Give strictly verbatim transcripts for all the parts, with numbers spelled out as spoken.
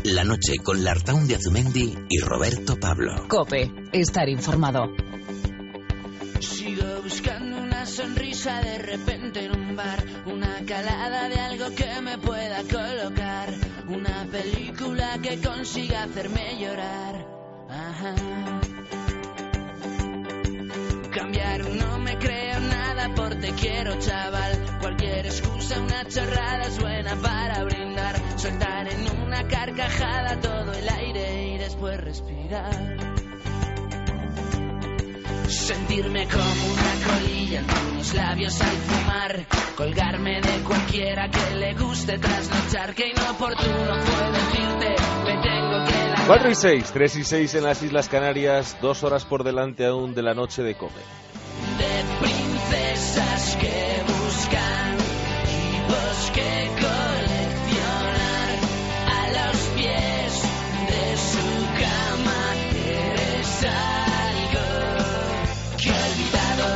La noche con Lartaun de Azumendi y Roberto Pablo. COPE. Estar informado. Sigo buscando una sonrisa de repente en un bar, una calada de algo que me pueda colocar, una película que consiga hacerme llorar. Ajá. Cambiar no me creo nada por te quiero, chaval. Cualquier excusa, una chorrada es buena para brindar. Soltar en una carcajada todo el aire y después respirar. Sentirme como una colilla en tus labios al fumar. Colgarme de cualquiera que le guste trasnochar. Que inoportuno fue decirte, me tengo que largar. cuatro y seis, tres y seis en las Islas Canarias. Dos horas por delante aún de la noche de COPE. De princesas que buscan tipos que coleccionar. A los pies de su cama eres algo que he olvidado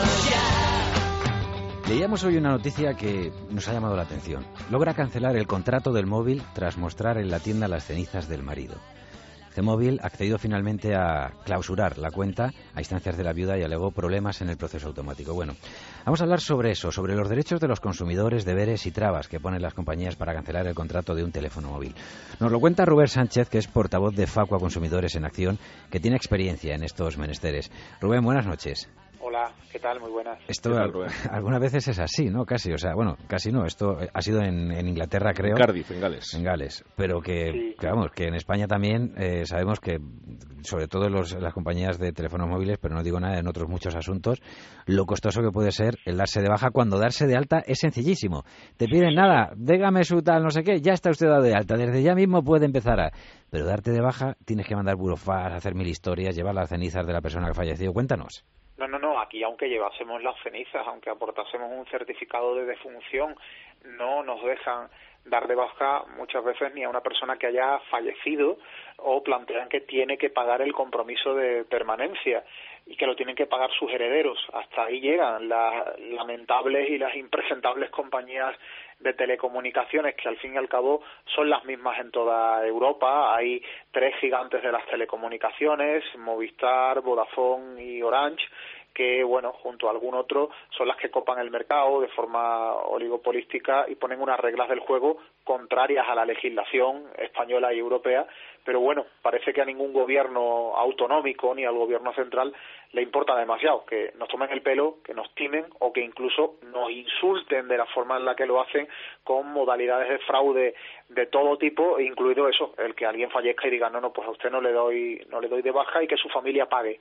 ya. Leíamos hoy una noticia que nos ha llamado la atención. Logra cancelar el contrato del móvil tras mostrar en la tienda las cenizas del marido. G-Móvil ha accedido finalmente a clausurar la cuenta a instancias de la viuda y alegó problemas en el proceso automático. Bueno, vamos a hablar sobre eso, sobre los derechos de los consumidores, deberes y trabas que ponen las compañías para cancelar el contrato de un teléfono móvil. Nos lo cuenta Rubén Sánchez, que es portavoz de Facua Consumidores en Acción, que tiene experiencia en estos menesteres. Rubén, buenas noches. Hola, ¿qué tal? Muy buenas. Esto tal, algunas veces es así, ¿no? Casi, o sea, bueno, casi no. Esto ha sido en, en Inglaterra, creo. En Cardiff, en Gales. En Gales, pero que, sí. que vamos, que en España también eh, sabemos que, sobre todo los, las compañías de teléfonos móviles, pero no digo nada en otros muchos asuntos, lo costoso que puede ser el darse de baja cuando darse de alta es sencillísimo. Te piden nada, dígame su tal, no sé qué, ya está usted dado de alta, desde ya mismo puede empezar a... Pero darte de baja, tienes que mandar burofax, hacer mil historias, llevar las cenizas de la persona que ha fallecido. Cuéntanos. No, no, no, aquí aunque llevásemos las cenizas, aunque aportásemos un certificado de defunción, no nos dejan dar de baja muchas veces ni a una persona que haya fallecido o plantean que tiene que pagar el compromiso de permanencia y que lo tienen que pagar sus herederos. Hasta ahí llegan las lamentables y las impresentables compañías de telecomunicaciones que al fin y al cabo son las mismas en toda Europa. Hay tres gigantes de las telecomunicaciones, Movistar, Vodafone y Orange, que, bueno, junto a algún otro, son las que copan el mercado de forma oligopolística y ponen unas reglas del juego contrarias a la legislación española y europea, pero bueno, parece que a ningún gobierno autonómico ni al gobierno central le importa demasiado que nos tomen el pelo, que nos timen o que incluso nos insulten de la forma en la que lo hacen con modalidades de fraude de todo tipo, incluido eso, el que alguien fallezca y diga, no, no, pues a usted no le doy, no le doy de baja y que su familia pague.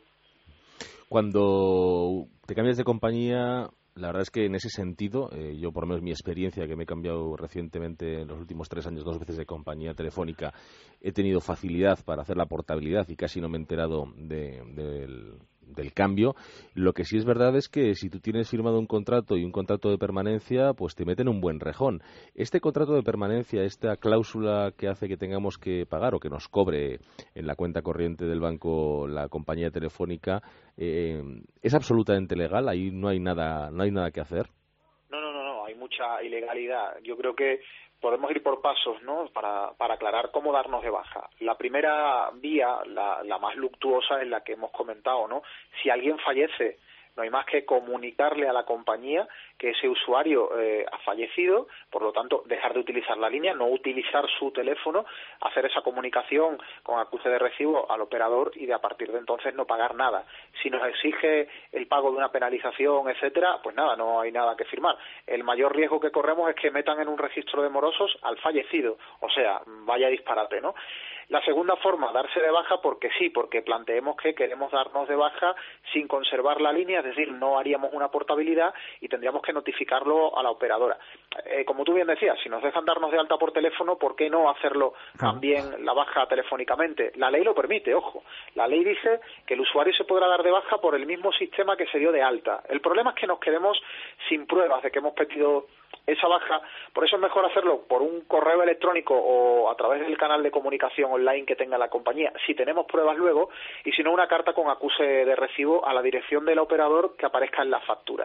Cuando te cambias de compañía, la verdad es que en ese sentido, eh, yo por lo menos mi experiencia, que me he cambiado recientemente en los últimos tres años dos veces de compañía telefónica, he tenido facilidad para hacer la portabilidad y casi no me he enterado de, de, del, del cambio. Lo que sí es verdad es que si tú tienes firmado un contrato y un contrato de permanencia, pues te meten un buen rejón. Este contrato de permanencia, esta cláusula que hace que tengamos que pagar o que nos cobre en la cuenta corriente del banco la compañía telefónica, eh, ¿es absolutamente legal? Ahí no hay nada, no hay nada que hacer. No, no, no, no, hay mucha ilegalidad. Yo creo que podemos ir por pasos, ¿no?, para, para aclarar cómo darnos de baja. La primera vía, la, la más luctuosa, es la que hemos comentado, ¿no? Si alguien fallece, no hay más que comunicarle a la compañía que ese usuario eh, ha fallecido, por lo tanto, dejar de utilizar la línea, no utilizar su teléfono, hacer esa comunicación con acuse de recibo al operador y de a partir de entonces no pagar nada. Si nos exige el pago de una penalización, etcétera, pues nada, no hay nada que firmar. El mayor riesgo que corremos es que metan en un registro de morosos al fallecido, o sea, vaya disparate, ¿no? La segunda forma, darse de baja porque sí, porque planteemos que queremos darnos de baja sin conservar la línea, es decir, no haríamos una portabilidad y tendríamos que notificarlo a la operadora. Eh, como tú bien decías, si nos dejan darnos de alta por teléfono, ¿por qué no hacerlo también la baja telefónicamente? La ley lo permite, ojo. La ley dice que el usuario se podrá dar de baja por el mismo sistema que se dio de alta. El problema es que nos quedemos sin pruebas de que hemos pedido esa baja, por eso es mejor hacerlo por un correo electrónico o a través del canal de comunicación online que tenga la compañía, si tenemos pruebas luego, y si no una carta con acuse de recibo a la dirección del operador que aparezca en la factura.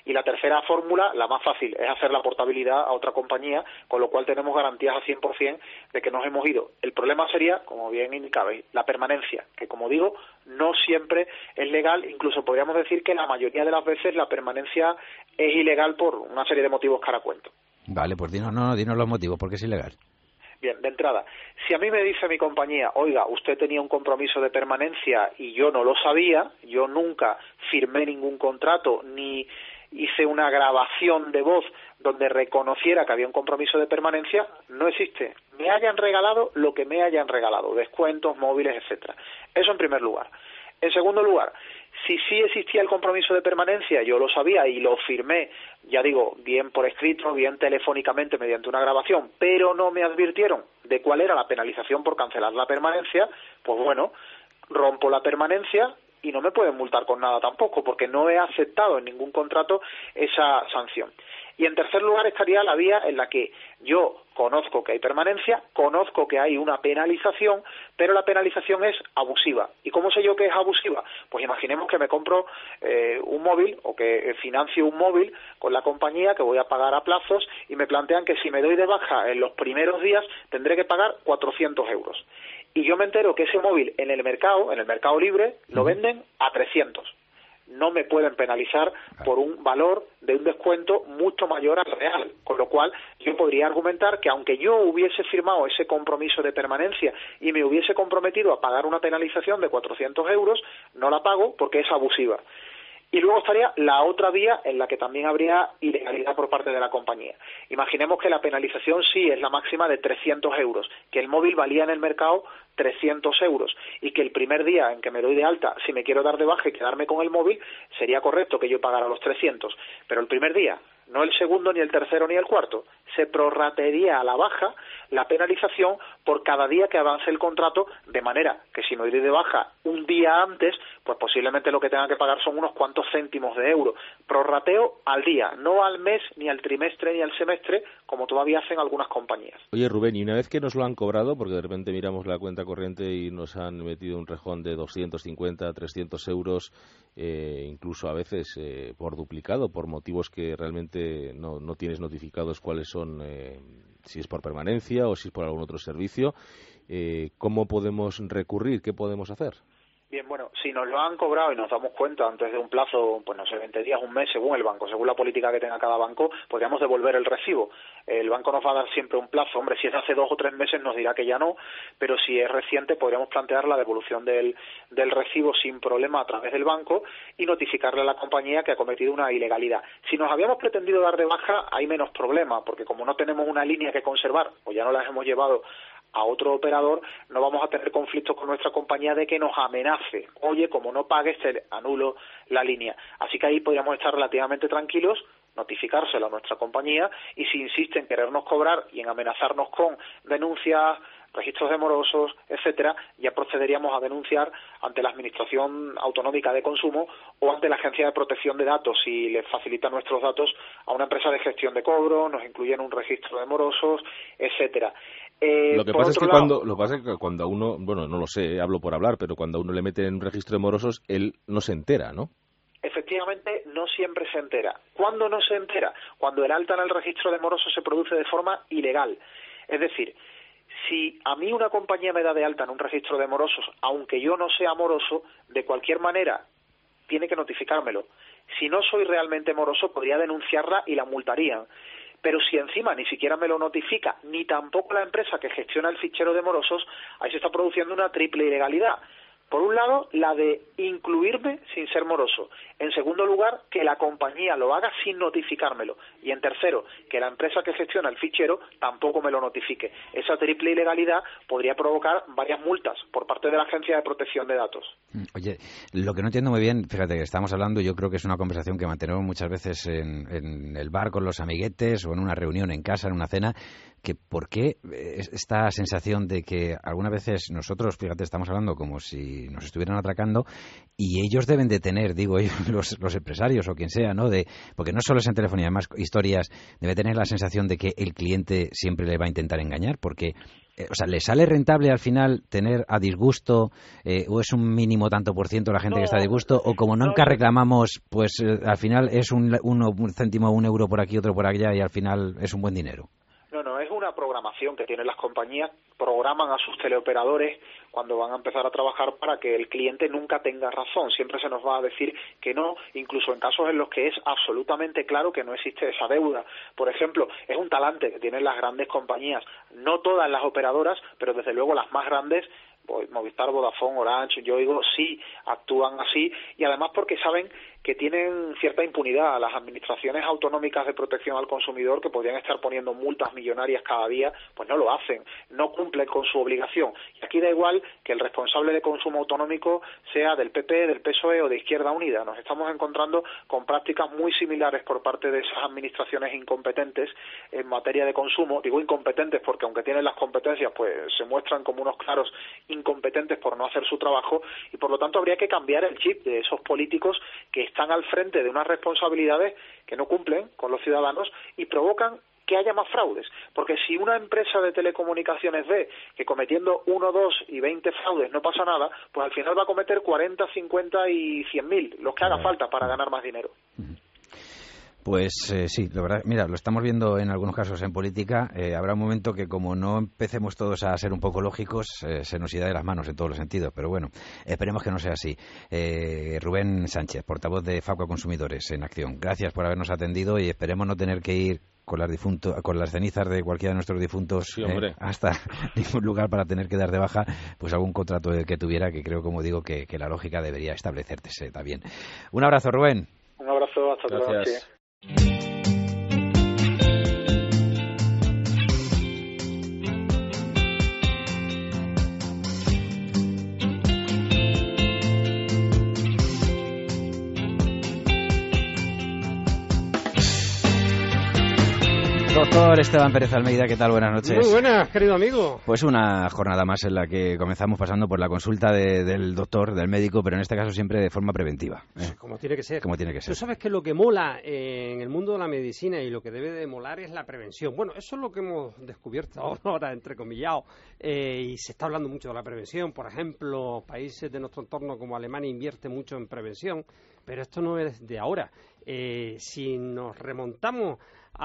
Y la tercera fórmula, la más fácil, es hacer la portabilidad a otra compañía, con lo cual tenemos garantías a cien por ciento de que nos hemos ido. El problema sería, como bien indicabais, la permanencia, que como digo, no siempre es legal, incluso podríamos decir que la mayoría de las veces la permanencia es ilegal por una serie de motivos que ahora cuento. Vale, pues dinos, no, dinos los motivos, ¿por qué es ilegal? Bien, de entrada, si a mí me dice mi compañía, oiga, usted tenía un compromiso de permanencia y yo no lo sabía, yo nunca firmé ningún contrato ni hice una grabación de voz donde reconociera que había un compromiso de permanencia, no existe. Me hayan regalado lo que me hayan regalado, descuentos, móviles, etcétera. Eso en primer lugar. En segundo lugar, si sí existía el compromiso de permanencia, yo lo sabía y lo firmé, ya digo, bien por escrito, bien telefónicamente mediante una grabación, pero no me advirtieron de cuál era la penalización por cancelar la permanencia, pues bueno, rompo la permanencia y no me pueden multar con nada tampoco, porque no he aceptado en ningún contrato esa sanción. Y en tercer lugar estaría la vía en la que yo conozco que hay permanencia, conozco que hay una penalización, pero la penalización es abusiva. ¿Y cómo sé yo que es abusiva? Pues imaginemos que me compro eh, un móvil o que financio un móvil con la compañía que voy a pagar a plazos y me plantean que si me doy de baja en los primeros días tendré que pagar cuatrocientos euros. Y yo me entero que ese móvil en el mercado, en el mercado libre, lo venden a trescientos. No me pueden penalizar por un valor de un descuento mucho mayor al real, con lo cual yo podría argumentar que aunque yo hubiese firmado ese compromiso de permanencia y me hubiese comprometido a pagar una penalización de cuatrocientos euros, no la pago porque es abusiva. Y luego estaría la otra vía en la que también habría ilegalidad por parte de la compañía. Imaginemos que la penalización sí es la máxima de trescientos euros, que el móvil valía en el mercado trescientos euros y que el primer día en que me doy de alta, si me quiero dar de baja y quedarme con el móvil, sería correcto que yo pagara los trescientos. Pero el primer día, no el segundo, ni el tercero, ni el cuarto, se prorratearía a la baja la penalización por cada día que avance el contrato, de manera que si me doy de baja un día antes, pues posiblemente lo que tenga que pagar son unos cuantos céntimos de euro. Prorrateo al día, no al mes, ni al trimestre, ni al semestre, como todavía hacen algunas compañías. Oye, Rubén, y una vez que nos lo han cobrado, porque de repente miramos la cuenta corriente y nos han metido un rejón de doscientos cincuenta, trescientos euros, eh, incluso a veces eh, por duplicado, por motivos que realmente no, no tienes notificados cuáles son, eh, si es por permanencia o si es por algún otro servicio, eh, ¿cómo podemos recurrir? ¿Qué podemos hacer? Bien, bueno, si nos lo han cobrado y nos damos cuenta antes de un plazo, pues no sé, veinte días, un mes, según el banco, según la política que tenga cada banco, podríamos devolver el recibo. El banco nos va a dar siempre un plazo. Hombre, si es de hace dos o tres meses nos dirá que ya no, pero si es reciente podríamos plantear la devolución del, del recibo sin problema a través del banco y notificarle a la compañía que ha cometido una ilegalidad. Si nos habíamos pretendido dar de baja, hay menos problema, porque como no tenemos una línea que conservar o ya no las hemos llevado a otro operador, no vamos a tener conflictos con nuestra compañía de que nos amenace. Oye, como no pagues, te anulo la línea. Así que ahí podríamos estar relativamente tranquilos, notificárselo a nuestra compañía y si insiste en querernos cobrar y en amenazarnos con denuncias, registros de morosos, etcétera, ya procederíamos a denunciar ante la Administración Autonómica de Consumo o ante la Agencia de Protección de Datos si les facilita nuestros datos a una empresa de gestión de cobro, nos incluyen un registro de morosos, etcétera. Eh, lo que pasa es que lado, cuando lo que pasa es que cuando a uno, bueno, no lo sé, hablo por hablar, pero cuando a uno le mete en un registro de morosos, él no se entera, ¿no? Efectivamente, no siempre se entera. ¿Cuándo no se entera? Cuando el alta en el registro de morosos se produce de forma ilegal. Es decir, si a mí una compañía me da de alta en un registro de morosos, aunque yo no sea moroso, de cualquier manera tiene que notificármelo. Si no soy realmente moroso, podría denunciarla y la multarían. Pero si encima ni siquiera me lo notifica, ni tampoco la empresa que gestiona el fichero de morosos, ahí se está produciendo una triple ilegalidad. Por un lado, la de incluirme sin ser moroso. En segundo lugar, que la compañía lo haga sin notificármelo. Y en tercero, que la empresa que gestiona el fichero tampoco me lo notifique. Esa triple ilegalidad podría provocar varias multas por parte de la Agencia de Protección de Datos. Oye, lo que no entiendo muy bien, fíjate que estamos hablando, yo creo que es una conversación que mantenemos muchas veces en, en el bar con los amiguetes o en una reunión en casa, en una cena, que por qué esta sensación de que algunas veces nosotros, fíjate, estamos hablando como si nos estuvieran atracando y ellos deben de tener, digo ellos, los, los empresarios o quien sea, ¿no? De, porque no solo es en telefonía, además historias, debe tener la sensación de que el cliente siempre le va a intentar engañar, porque Eh, o sea, ¿le sale rentable al final tener a disgusto eh, o es un mínimo tanto por ciento la gente no, que está a disgusto? O como nunca no, reclamamos, pues eh, al final es un, uno, un céntimo, un euro por aquí, otro por allá y al final es un buen dinero. No, no, es una programación que tienen las compañías, programan a sus teleoperadores cuando van a empezar a trabajar para que el cliente nunca tenga razón, siempre se nos va a decir que no, incluso en casos en los que es absolutamente claro que no existe esa deuda. Por ejemplo, es un talante que tienen las grandes compañías, no todas las operadoras, pero desde luego las más grandes, Movistar, Vodafone, Orange, Yoigo, sí actúan así, y además porque saben que tienen cierta impunidad. Las administraciones autonómicas de protección al consumidor, que podrían estar poniendo multas millonarias cada día, pues no lo hacen, no cumplen con su obligación. Y aquí da igual que el responsable de consumo autonómico sea del P P, del P S O E o de Izquierda Unida. Nos estamos encontrando con prácticas muy similares por parte de esas administraciones incompetentes en materia de consumo. Digo incompetentes porque aunque tienen las competencias, pues se muestran como unos claros incompetentes por no hacer su trabajo, y por lo tanto habría que cambiar el chip de esos políticos que están al frente de unas responsabilidades que no cumplen con los ciudadanos y provocan que haya más fraudes, porque si una empresa de telecomunicaciones ve que cometiendo uno, dos y veinte fraudes no pasa nada, pues al final va a cometer cuarenta, cincuenta y cien mil, los que haga falta para ganar más dinero. Pues eh, sí, la verdad, mira, lo estamos viendo en algunos casos en política. Eh, habrá un momento que como no empecemos todos a ser un poco lógicos, eh, se nos irá de las manos en todos los sentidos. Pero bueno, esperemos que no sea así. Eh, Rubén Sánchez, portavoz de Facua Consumidores en Acción. Gracias por habernos atendido y esperemos no tener que ir con las, difunto, con las cenizas de cualquiera de nuestros difuntos sí, eh, hasta ningún lugar para tener que dar de baja pues algún contrato que tuviera, que creo, como digo, que, que la lógica debería establecerse también. Un abrazo, Rubén. Un abrazo, hasta otra noche. Doctor Esteban Pérez Almeida, ¿qué tal? Buenas noches. Muy buenas, querido amigo. Pues una jornada más en la que comenzamos pasando por la consulta de, del doctor, del médico, pero en este caso siempre de forma preventiva. ¿eh? Como tiene que ser. Como tiene que ser. Tú sabes que lo que mola en el mundo de la medicina y lo que debe de molar es la prevención. Bueno, eso es lo que hemos descubierto ahora, entrecomillado, eh, y se está hablando mucho de la prevención. Por ejemplo, países de nuestro entorno como Alemania invierten mucho en prevención, pero esto no es de ahora. Eh, si nos remontamos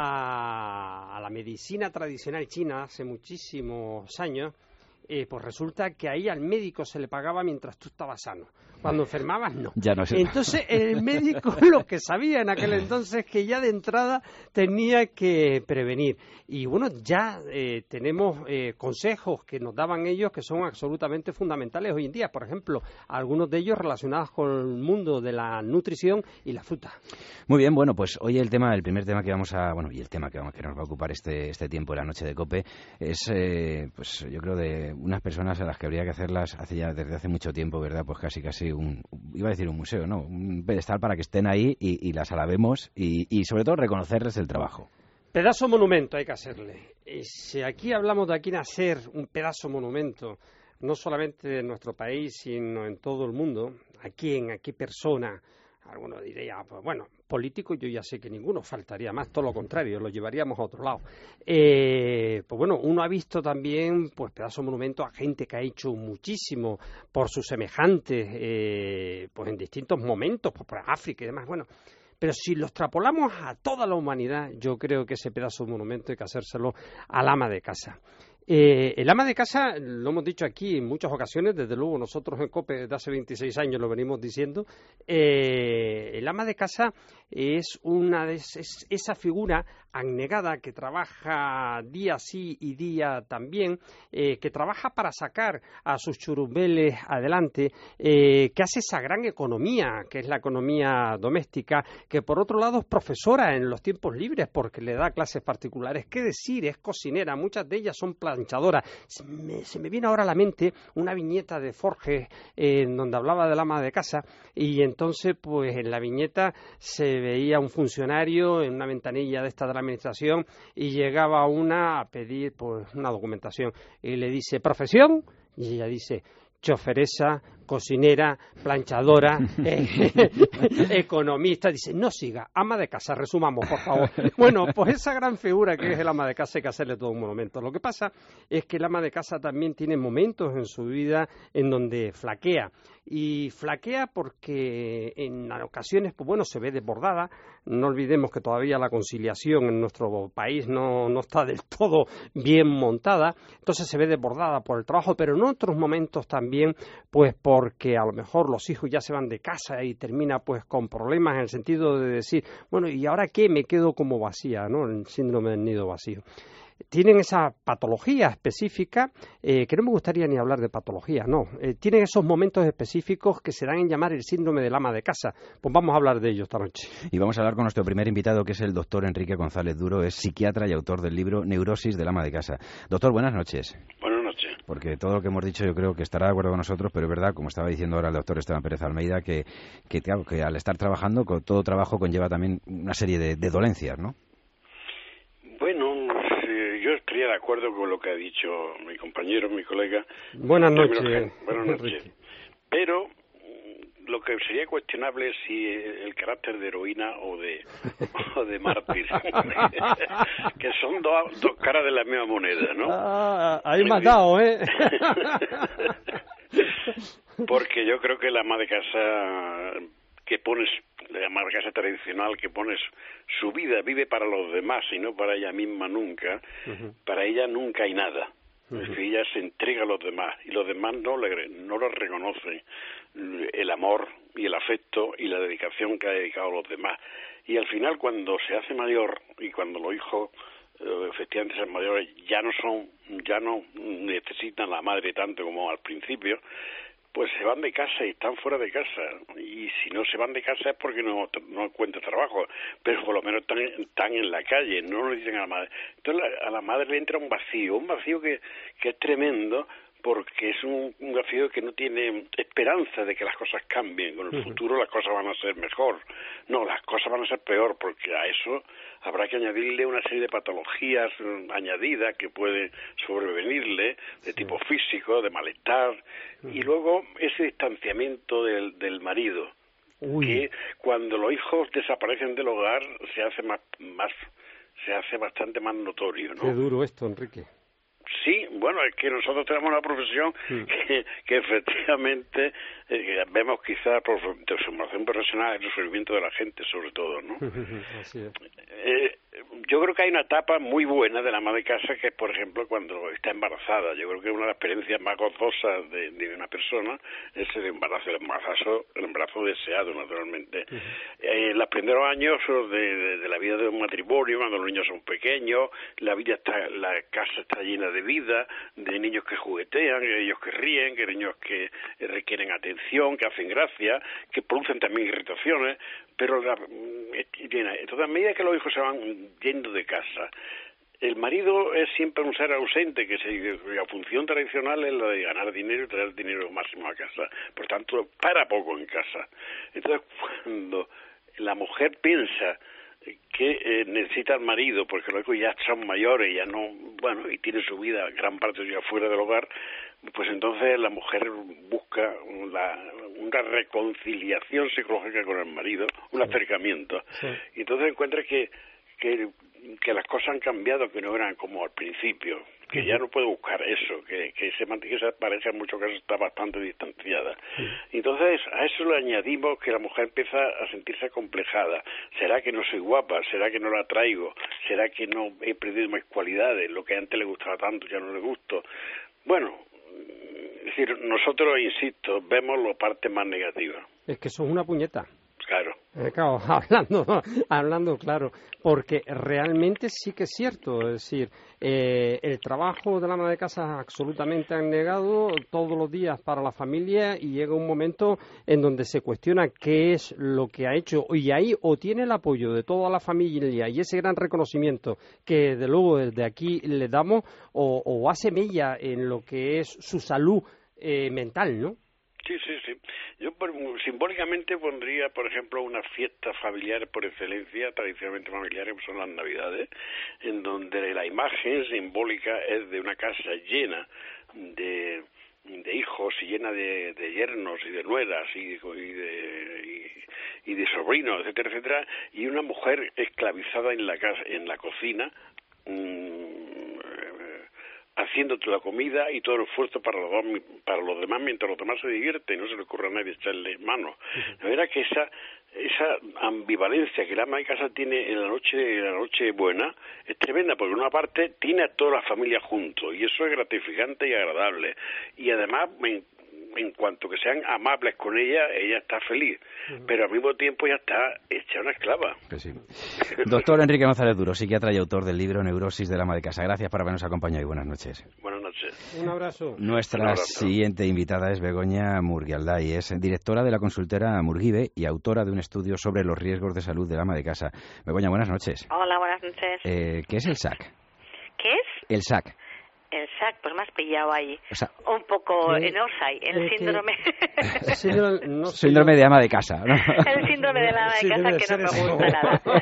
a, a la medicina tradicional china hace muchísimos años, eh, pues resulta que ahí al médico se le pagaba mientras tú estabas sano. Cuando enfermabas, no. Ya no sé. Entonces, el médico lo que sabía en aquel entonces que ya de entrada tenía que prevenir. Y bueno, ya eh, tenemos eh, consejos que nos daban ellos que son absolutamente fundamentales hoy en día. Por ejemplo, algunos de ellos relacionados con el mundo de la nutrición y la fruta. Muy bien, bueno, pues hoy el tema, el primer tema que vamos a, bueno, y el tema que, vamos, que nos va a ocupar este este tiempo de la noche de COPE es, eh, pues yo creo, de unas personas a las que habría que hacerlas hace ya desde hace mucho tiempo, ¿verdad? Pues casi casi un, iba a decir un museo, ¿no? Un pedestal para que estén ahí y, y las alabemos y, y sobre todo reconocerles el trabajo. Pedazo monumento hay que hacerle. Y si aquí hablamos de aquí nacer un pedazo monumento, no solamente en nuestro país, sino en todo el mundo, ¿a quién, a qué persona? Alguno diría, pues bueno, político yo ya sé que ninguno, faltaría más, todo lo contrario, lo llevaríamos a otro lado. Eh, pues bueno, uno ha visto también pues pedazo monumento a gente que ha hecho muchísimo por sus semejantes, eh, pues en distintos momentos, pues por África y demás, bueno. Pero si lo extrapolamos a toda la humanidad, yo creo que ese pedazo de monumento hay que hacérselo al ama de casa. Eh, el ama de casa, lo hemos dicho aquí en muchas ocasiones, desde luego nosotros en COPE desde hace veintiséis años lo venimos diciendo, eh, el ama de casa es una de, es esa figura abnegada que trabaja día sí y día también, eh, que trabaja para sacar a sus churumbeles adelante, eh, que hace esa gran economía, que es la economía doméstica, que por otro lado es profesora en los tiempos libres porque le da clases particulares, qué decir, es cocinera, muchas de ellas son planchadoras. Se me, se me viene ahora a la mente una viñeta de Forges eh, en donde hablaba del ama de casa y entonces pues en la viñeta se veía un funcionario en una ventanilla de esta de la administración y llegaba una a pedir pues una documentación y le dice, ¿profesión? Y ella dice, choferesa, cocinera, planchadora, eh, economista. Dice, no siga, ama de casa, resumamos, por favor. Bueno, pues esa gran figura que es el ama de casa hay que hacerle todo un monumento. Lo que pasa es que el ama de casa también tiene momentos en su vida en donde flaquea. Y flaquea porque en ocasiones, pues bueno, se ve desbordada. No olvidemos que todavía la conciliación en nuestro país no, no está del todo bien montada. Entonces se ve desbordada por el trabajo, pero en otros momentos también, pues porque a lo mejor los hijos ya se van de casa y termina pues con problemas en el sentido de decir, bueno, ¿y ahora qué? Me quedo como vacía, ¿no? El síndrome del nido vacío. Tienen esa patología específica, eh, que no me gustaría ni hablar de patología, no. Eh, tienen esos momentos específicos que se dan en llamar el síndrome del ama de casa. Pues vamos a hablar de ello esta noche. Y vamos a hablar con nuestro primer invitado, que es el doctor Enrique González Duro, es psiquiatra y autor del libro Neurosis del ama de casa. Doctor, buenas noches. Buenas noches. Porque todo lo que hemos dicho yo creo que estará de acuerdo con nosotros, pero es verdad, como estaba diciendo ahora el doctor Esteban Pérez Almeida, que, que, claro, que al estar trabajando, todo trabajo conlleva también una serie de, de dolencias, ¿no? Bueno, yo estaría de acuerdo con lo que ha dicho mi compañero, mi colega. Buenas noches. Buenas noches. Pero lo que sería cuestionable es si el carácter de heroína o de o de mártir, que son dos, dos caras de la misma moneda, ¿no? Ah, ahí me has dado, ¿eh? Porque yo creo que la ama de casa que pones, la ama de casa tradicional que pones su vida, vive para los demás y no para ella misma nunca, uh-huh. Para ella nunca hay nada. Uh-huh. Es decir, ella se entrega a los demás y los demás no le, no lo reconocen el amor y el afecto y la dedicación que ha dedicado a los demás. Y al final, cuando se hace mayor y cuando los hijos eh, efectivamente son mayores, ya no son, ya no necesitan a la madre tanto como al principio, pues se van de casa y están fuera de casa. Y si no se van de casa es porque no, no encuentran trabajo, pero por lo menos están, están en la calle, no lo dicen a la madre. Entonces a la madre le entra un vacío, un vacío que, que es tremendo, porque es un, un vacío que no tiene esperanza de que las cosas cambien. Con el uh-huh. futuro las cosas van a ser mejor. No, las cosas van a ser peor, porque a eso habrá que añadirle una serie de patologías añadidas que pueden sobrevenirle, de tipo físico, de malestar, uh-huh. y luego ese distanciamiento del, del marido, Uy. que cuando los hijos desaparecen del hogar se hace más, más se hace bastante más notorio, ¿no? Qué duro esto, Enrique. Sí, bueno, es que nosotros tenemos una profesión sí. que, que efectivamente eh, vemos quizás por formación profesional el sufrimiento de la gente, sobre todo, ¿no? Así es. Eh, yo creo que hay una etapa muy buena de la ama de casa que es, por ejemplo, cuando está embarazada. Yo creo que una de las experiencias más gozosas de, de una persona es el embarazo, el embarazo, el embarazo deseado, naturalmente. Uh-huh. Eh, en los primeros años de, de, de la vida de un matrimonio, cuando los niños son pequeños, la vida está, la casa está llena de vida, de niños que juguetean, de niños que ríen, de niños que requieren atención, que hacen gracia, que producen también irritaciones, pero la, entonces a medida que los hijos se van yendo de casa, el marido es siempre un ser ausente, que se, la función tradicional es la de ganar dinero y traer dinero máximo a casa, por tanto para poco en casa. Entonces cuando la mujer piensa que eh, necesita al marido porque luego ya son mayores, ya no, bueno, y tiene su vida gran parte ya fuera del hogar, pues entonces la mujer busca la, una reconciliación psicológica con el marido, un sí. acercamiento, sí. y entonces encuentra que, que que las cosas han cambiado, que no eran como al principio, que uh-huh. ya no puede buscar eso, que, que, se, que esa pareja en muchos casos está bastante distanciada. Uh-huh. Entonces, a eso le añadimos que la mujer empieza a sentirse acomplejada. ¿Será que no soy guapa? ¿Será que no la traigo? ¿Será que no he perdido mis cualidades? Lo que antes le gustaba tanto ya no le gusto. Bueno, es decir, nosotros, insisto, vemos la parte más negativa. Es que eso es una puñeta. Claro. Eh, claro, hablando, hablando claro, porque realmente sí que es cierto, es decir, eh, el trabajo de la ama de casa es absolutamente abnegado todos los días para la familia y llega un momento en donde se cuestiona qué es lo que ha hecho y ahí o tiene el apoyo de toda la familia y ese gran reconocimiento que de luego desde aquí le damos o, o hace mella en lo que es su salud eh, mental, ¿no? Sí, sí, sí. Yo por, simbólicamente pondría, por ejemplo, una fiesta familiar por excelencia, tradicionalmente familiares, que son las Navidades, en donde la imagen simbólica es de una casa llena de, de hijos y llena de, de yernos y de nueras y de, y de, y, y de sobrinos, etcétera, etcétera, y una mujer esclavizada en la casa, en la cocina, mmm, haciendo toda la comida y todo el esfuerzo para los, para los demás, mientras los demás se divierten y no se le ocurre a nadie echarle mano. La verdad que esa esa ambivalencia que la ama de casa tiene en la noche en la noche buena es tremenda, porque en una parte tiene a toda la familia juntos y eso es gratificante y agradable, y además en, en cuanto que sean amables con ella, ella está feliz, uh-huh. pero al mismo tiempo ya está hecha una esclava. Pues sí. Doctor Enrique González Duro, psiquiatra y autor del libro Neurosis de la ama de casa. Gracias por habernos acompañado y buenas noches. Buenas noches. Un abrazo. Nuestra Un abrazo. siguiente invitada es Begoña Murguialday, es directora de la consultora Murguibe y autora de un estudio sobre los riesgos de salud del ama de casa. Begoña, buenas noches. Hola, buenas noches. Eh, ¿Qué es el S A C? ¿Qué es? El S A C. El S A C, pues me has pillado ahí. O sea, un poco ¿qué? en Orsay, el ¿Qué? síndrome. Síndrome, no sé síndrome yo. de ama de casa, ¿no? El síndrome de la ama de Sí, casa debe que ser no me eso. gusta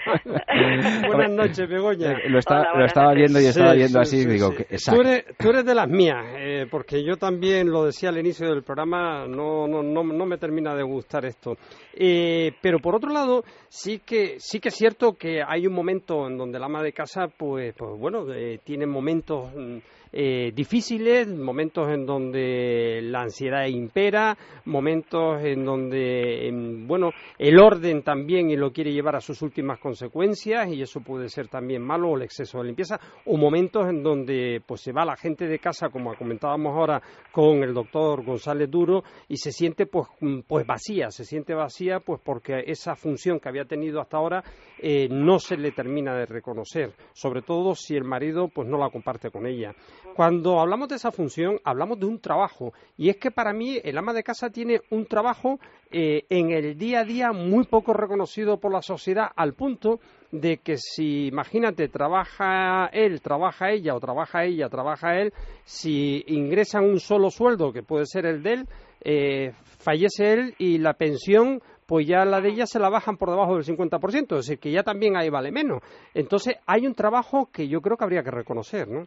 nada. Buenas noches, Begoña. Lo, está, Hola, lo buenas estaba noches. viendo y estaba Sí, viendo sí, así sí, y digo, sí. que- S A C. Tú eres, tú eres de las mías, eh, porque yo también lo decía al inicio del programa, no, no, no, no me termina de gustar esto. Eh, pero por otro lado, sí que sí que es cierto que hay un momento en donde la ama de casa, pues, pues bueno, eh, tiene momentos mm, eh, difíciles, momentos en donde la ansiedad impera, momentos en donde, em, bueno, el orden también y lo quiere llevar a sus últimas consecuencias y eso puede ser también malo, o el exceso de limpieza, o momentos en donde pues se va la gente de casa, como comentábamos ahora con el doctor González Duro, y se siente pues, mm, pues vacía, se siente vacía pues porque esa función que había tenido hasta ahora eh, no se le termina de reconocer, sobre todo si el marido pues no la comparte con ella. Cuando hablamos de esa función, hablamos de un trabajo, y es que para mí el ama de casa tiene un trabajo eh, en el día a día muy poco reconocido por la sociedad, al punto de que si, imagínate, trabaja él, trabaja ella, o trabaja ella, trabaja él, si ingresan un solo sueldo, que puede ser el de él, eh, fallece él y la pensión, pues ya la de ella se la bajan por debajo del cincuenta por ciento, es decir, que ya también ahí vale menos. Entonces, hay un trabajo que yo creo que habría que reconocer, ¿no?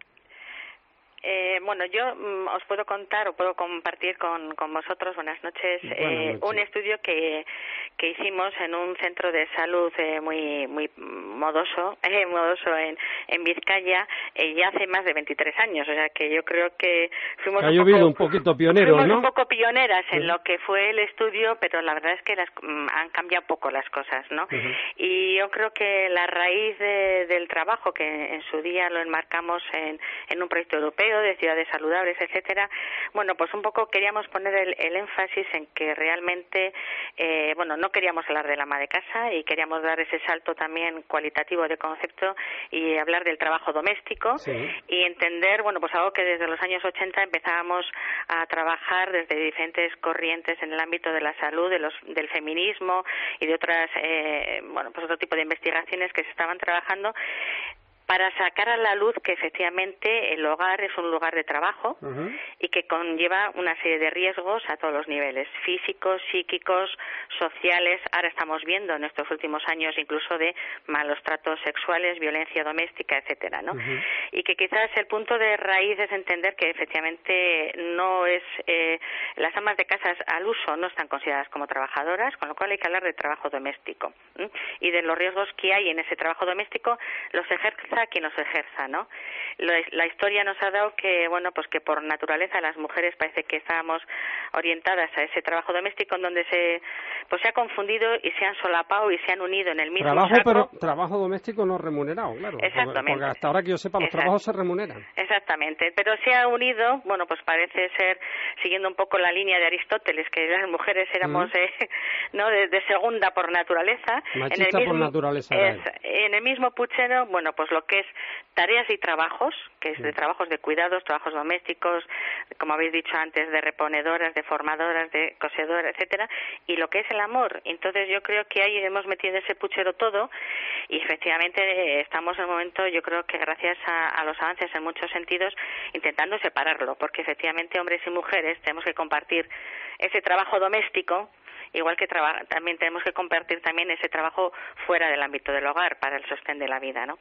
Eh, bueno, yo mm, os puedo contar o puedo compartir con, con vosotros, buenas noches, Buenas eh, noches. un estudio que, que hicimos en un centro de salud eh, muy muy modoso, eh, modoso en, en Vizcaya, eh, ya hace más de veintitrés años, o sea que yo creo que fuimos Que ha un llovido poco, un poquito pioneros, fuimos ¿no? un poco pioneras en Sí. lo que fue el estudio, pero la verdad es que las, mm, han cambiado poco las cosas, ¿no? Ujú. Y yo creo que la raíz de, del trabajo, que en su día lo enmarcamos en, en un proyecto europeo de ciudades saludables, etcétera, bueno, pues un poco queríamos poner el, el énfasis en que realmente, eh, bueno, no queríamos hablar del ama de casa y queríamos dar ese salto también cualitativo de concepto y hablar del trabajo doméstico Sí. y entender, bueno, pues algo que desde los años ochenta empezábamos a trabajar desde diferentes corrientes en el ámbito de la salud, de los, del feminismo y de otras, eh, bueno, pues otro tipo de investigaciones que se estaban trabajando para sacar a la luz que efectivamente el hogar es un lugar de trabajo Ujú. y que conlleva una serie de riesgos a todos los niveles, físicos, psíquicos, sociales. Ahora estamos viendo en estos últimos años incluso de malos tratos sexuales, violencia doméstica, etcétera, ¿no? Ujú. Y que quizás el punto de raíz es entender que efectivamente no es eh, las amas de casa al uso no están consideradas como trabajadoras, con lo cual hay que hablar de trabajo doméstico, ¿m? Y de los riesgos que hay en ese trabajo doméstico, los ejerza quien los ejerza, ¿no? La, la historia nos ha dado que, bueno, pues que por naturaleza las mujeres parece que estábamos orientadas a ese trabajo doméstico en donde se, pues se ha confundido y se han solapado y se han unido en el mismo Trabajo, saco. pero trabajo doméstico no remunerado, claro. Porque- Exactamente. Porque hasta ahora que yo sepa, los Exacto. trabajos se remuneran. Exactamente, pero se ha unido, bueno, pues parece ser, siguiendo un poco la línea de Aristóteles, que las mujeres éramos, Mm. eh, ¿no?, de, de segunda por naturaleza. Machista por naturaleza era es- en el mismo puchero, bueno, pues lo que es tareas y trabajos, que es de trabajos de cuidados, trabajos domésticos, como habéis dicho antes, de reponedoras, de formadoras, de cosedoras, etcétera, y lo que es el amor. Entonces yo creo que ahí hemos metido ese puchero todo y efectivamente eh, estamos en un momento, yo creo que gracias a, a los avances en muchos sentidos, intentando separarlo, porque efectivamente hombres y mujeres tenemos que compartir ese trabajo doméstico, igual que traba- también tenemos que compartir también ese trabajo fuera del ámbito del hogar para el sostén de la vida, ¿no?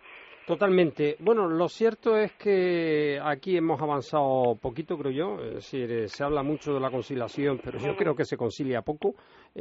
Totalmente. Bueno, lo cierto es que aquí hemos avanzado poquito, creo yo. Es decir, se habla mucho de la conciliación, pero yo creo que se concilia poco.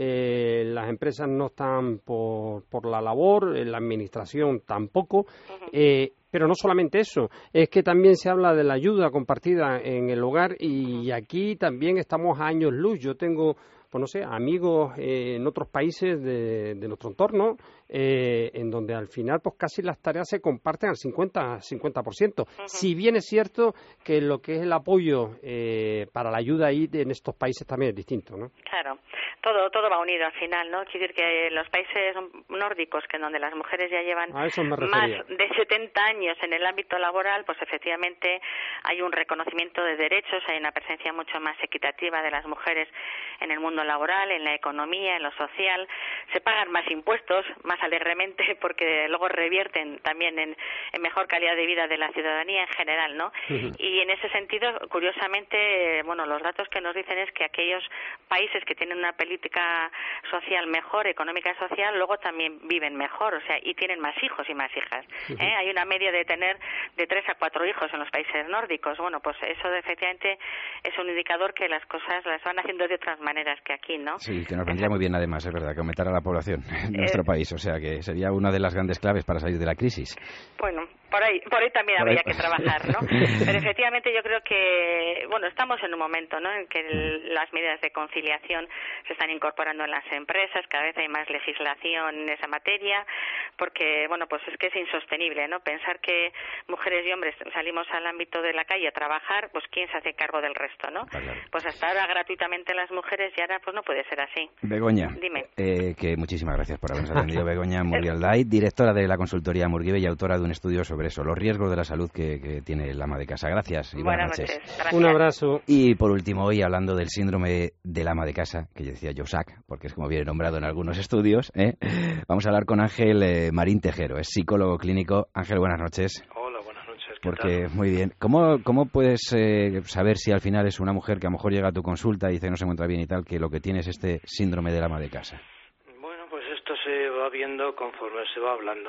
Eh, las empresas no están por, por la labor, la administración tampoco. Eh, Pero no solamente eso, es que también se habla de la ayuda compartida en el hogar y aquí también estamos a años luz. Yo tengo, pues no sé, amigos eh, en otros países de, de nuestro entorno, eh, en donde al final pues casi las tareas se comparten al cincuenta por ciento. Uh-huh. Si bien es cierto que lo que es el apoyo eh, para la ayuda ahí en estos países también es distinto, ¿no? Claro. Todo todo va unido al final, ¿no? Quiere decir que los países nórdicos, que en donde las mujeres ya llevan más de setenta años en el ámbito laboral, pues efectivamente hay un reconocimiento de derechos, hay una presencia mucho más equitativa de las mujeres en el mundo laboral, en la economía, en lo social. Se pagan más impuestos, más alegremente, porque luego revierten también en, en mejor calidad de vida de la ciudadanía en general, ¿no? Uh-huh. Y en ese sentido, curiosamente, bueno, los datos que nos dicen es que aquellos países que tienen una política social mejor, económica social, luego también viven mejor, o sea, y tienen más hijos y más hijas. ¿eh? Uh-huh. Hay una media de tener de tres a cuatro hijos en los países nórdicos. Bueno, pues eso efectivamente es un indicador que las cosas las van haciendo de otras maneras que aquí, ¿no? Sí, que nos vendría muy bien además, es verdad, que aumentara la población en nuestro eh, país, o sea, que sería una de las grandes claves para salir de la crisis. Bueno, por ahí, por ahí también por habría ahí. que trabajar, ¿no? Pero efectivamente yo creo que, bueno, estamos en un momento, ¿no?, en que el, las medidas de conciliación se están incorporando en las empresas, cada vez hay más legislación en esa materia, porque, bueno, pues es que es insostenible, ¿no? Pensar que mujeres y hombres salimos al ámbito de la calle a trabajar, pues ¿quién se hace cargo del resto, no? Claro. Pues hasta ahora gratuitamente las mujeres y ahora pues no puede ser así. Begoña, dime. Eh, que muchísimas gracias por habernos atendido. Begoña Murguialday, directora de la consultoría Murguibe y autora de un estudio sobre eso, los riesgos de la salud que, que tiene el ama de casa. Gracias y buenas, buenas noches. noches. Un abrazo. Y por último, hoy hablando del síndrome del ama de casa, que yo decía Josac, porque es como viene nombrado en algunos estudios, ¿eh? Vamos a hablar con Ángel eh, Marín Tejero, es psicólogo clínico. Ángel, buenas noches. Hola, buenas noches. ¿Qué porque, tal? Muy bien. ¿Cómo, cómo puedes eh, saber si al final es una mujer que a lo mejor llega a tu consulta y dice que no se encuentra bien y tal, que lo que tiene es este síndrome del ama de casa? Bueno, pues esto se va viendo conforme se va hablando.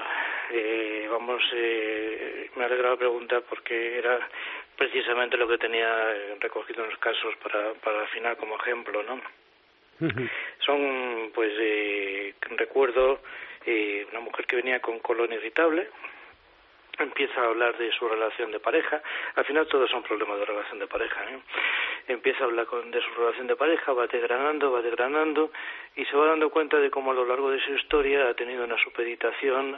Eh, vamos, eh, me alegra la pregunta porque era precisamente lo que tenía recogido en los casos para, para al final como ejemplo, ¿no? Uh-huh. Son, pues, eh, recuerdo eh, una mujer que venía con colon irritable, empieza a hablar de su relación de pareja, al final todos son problemas de relación de pareja, ¿eh? Empieza a hablar con, de su relación de pareja, va desgranando, va desgranando y se va dando cuenta de cómo a lo largo de su historia ha tenido una supeditación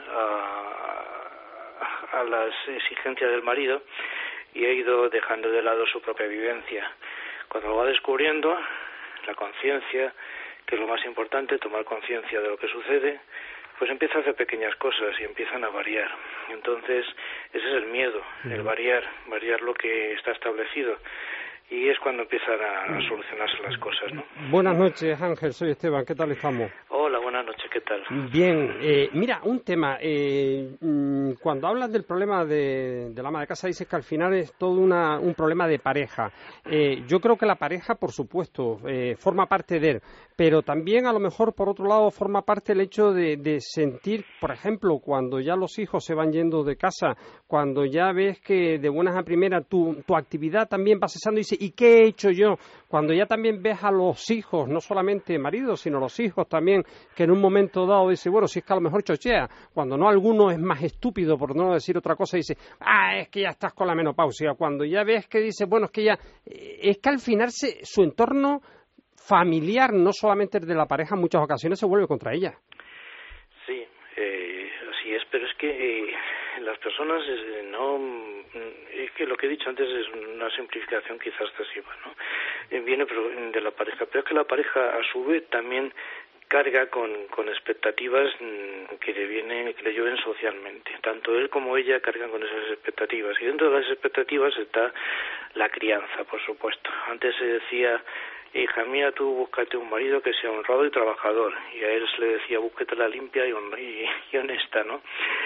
a, a las exigencias del marido y ha ido dejando de lado su propia vivencia. Cuando lo va descubriendo, la conciencia, que es lo más importante, tomar conciencia de lo que sucede, pues empieza a hacer pequeñas cosas y empiezan a variar. Entonces, ese es el miedo, el variar, variar lo que está establecido. Y es cuando empiezan a solucionarse las cosas, ¿no? Buenas noches, Ángel, soy Esteban, ¿qué tal estamos? Hola, buenas noches, ¿qué tal? Bien, eh, mira, un tema, eh, cuando hablas del problema de, del ama de casa dices que al final es todo una, un problema de pareja. Eh, yo creo que la pareja, por supuesto, eh, forma parte de él, pero también a lo mejor, por otro lado, forma parte el hecho de, de sentir, por ejemplo, cuando ya los hijos se van yendo de casa, cuando ya ves que de buenas a primeras tu, tu actividad también va cesando y dices, ¿y qué he hecho yo? Cuando ya también ves a los hijos, no solamente maridos, sino los hijos también, que en un momento dado dice, bueno, si es que a lo mejor chochea, cuando no alguno es más estúpido, por no decir otra cosa, dice, ah, es que ya estás con la menopausia. Cuando ya ves que dice, bueno, es que ya, es que al final se, su entorno familiar, no solamente el de la pareja, en muchas ocasiones se vuelve contra ella. Sí, eh, así es, pero es que eh, las personas eh, no... Es que lo que he dicho antes es una simplificación quizás excesiva, ¿no? Eh, viene de la pareja, pero es que la pareja a su vez también carga con, con expectativas que le vienen, que le llueven socialmente. Tanto él como ella cargan con esas expectativas. Y dentro de las expectativas está la crianza, por supuesto. Antes se decía, hija mía, tú búscate un marido que sea honrado y trabajador. Y a él se le decía, búsquetela limpia y, y, y honesta, ¿no?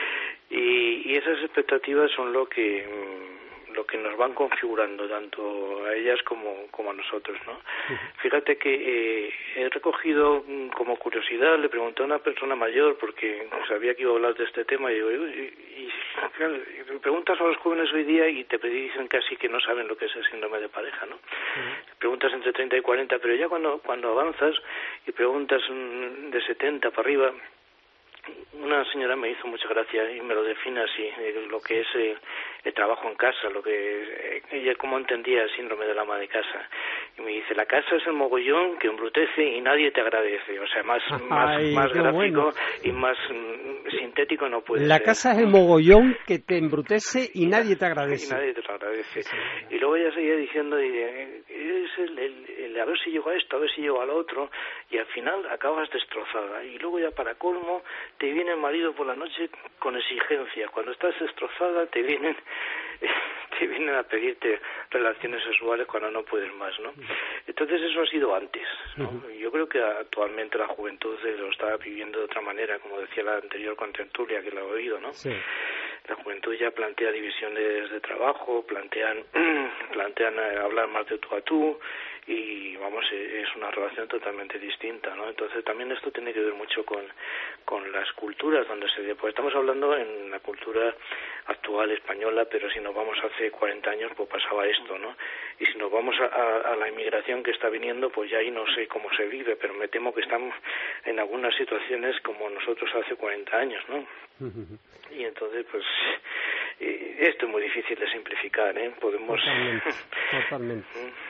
Y, y esas expectativas son lo que lo que nos van configurando tanto a ellas como, como a nosotros, ¿no? Uh-huh. Fíjate que eh, he recogido como curiosidad, le pregunté a una persona mayor porque sabía que iba a hablar de este tema y, digo, y, y Claro, preguntas a los jóvenes hoy día y te dicen casi que no saben lo que es el síndrome de pareja, ¿no? Uh-huh. Preguntas entre treinta y cuarenta, pero ya cuando cuando avanzas y preguntas de setenta para arriba, una señora me hizo mucha gracia y me lo define así, eh, lo que es eh, el trabajo en casa, lo que eh, ella cómo entendía el síndrome del ama de casa. Y me dice, la casa es el mogollón que embrutece y nadie te agradece. O sea, más más, Ay, más gráfico bueno. y más mm, sintético no puede la ser. La casa es el mogollón que te embrutece y nadie te agradece. Y nadie te lo agradece. Sí. Y luego ella seguía diciendo, y, eh, es el, el, el a ver si llego a esto, a ver si llego al otro, y al final acabas destrozada. Y luego ya para colmo, te viene el marido por la noche con exigencia. Cuando estás destrozada te vienen te vienen a pedirte relaciones sexuales cuando no puedes más, ¿no? Entonces eso ha sido antes, ¿no? Uh-huh. Yo creo que actualmente la juventud lo está viviendo de otra manera, como decía la anterior contertulia que la he oído, ¿no? Sí. La juventud ya plantea divisiones de trabajo, plantean plantean hablar más de tú a tú y vamos, es una relación totalmente distinta, ¿no? Entonces también esto tiene que ver mucho con con las culturas donde se pues estamos hablando en la cultura actual española, pero si nos vamos hace cuarenta años pues pasaba esto, ¿no? Y si nos vamos a, a, a la inmigración que está viniendo, pues ya ahí no sé cómo se vive, pero me temo que estamos en algunas situaciones como nosotros hace cuarenta años, ¿no? Y entonces pues esto es muy difícil de simplificar, ¿eh? Podemos totalmente, totalmente.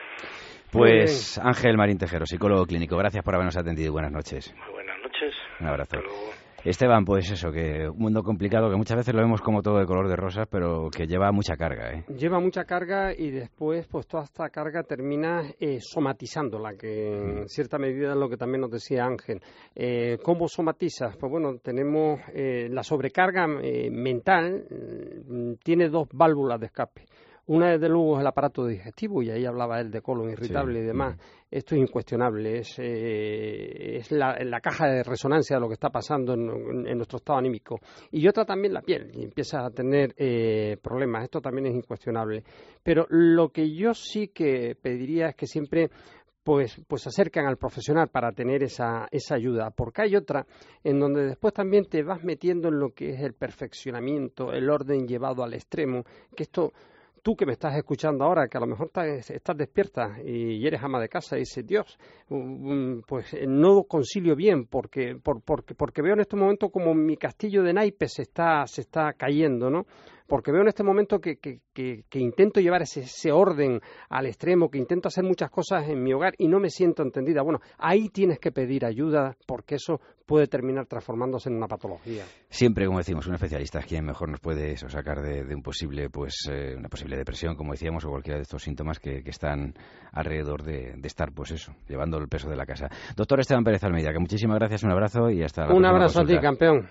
Pues Ángel Marín Tejero, psicólogo clínico, gracias por habernos atendido y buenas noches. Muy buenas noches. Un abrazo. Esteban, pues eso, que un mundo complicado que muchas veces lo vemos como todo de color de rosas, pero que lleva mucha carga, ¿eh? Lleva mucha carga y después, pues toda esta carga termina eh, somatizándola, que en cierta medida es lo que también nos decía Ángel. Eh, ¿Cómo somatizas? Pues bueno, tenemos eh, la sobrecarga eh, mental, eh, tiene dos válvulas de escape. Una, desde luego, es el aparato digestivo, y ahí hablaba él de colon irritable sí. y demás. Esto es incuestionable, es, eh, es la, la caja de resonancia de lo que está pasando en, en nuestro estado anímico. Y otra también la piel, y empieza a tener eh, problemas, esto también es incuestionable. Pero lo que yo sí que pediría es que siempre pues pues acercan al profesional para tener esa esa ayuda, porque hay otra en donde después también te vas metiendo en lo que es el perfeccionamiento, el orden llevado al extremo, que esto... Tú que me estás escuchando ahora, que a lo mejor estás, estás despierta y eres ama de casa y dices, Dios, pues no concilio bien porque, por, porque, porque veo en este momento como mi castillo de naipes se está, se está cayendo, ¿no? Porque veo en este momento que, que, que, que intento llevar ese, ese orden al extremo, que intento hacer muchas cosas en mi hogar y no me siento entendida. Bueno, ahí tienes que pedir ayuda porque eso puede terminar transformándose en una patología. Siempre, como decimos, un especialista es quien mejor nos puede eso, sacar de, de un posible, pues, eh, una posible depresión, como decíamos, o cualquiera de estos síntomas que, que están alrededor de, de estar, pues eso, llevando el peso de la casa. Doctor Esteban Pérez Almeida, que muchísimas gracias, un abrazo y hasta la Un próxima abrazo consulta. a ti, campeón.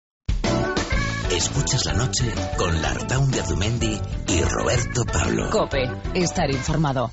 Escuchas la noche con Lartaun de Azumendi y Roberto Pablo. COPE, estar informado.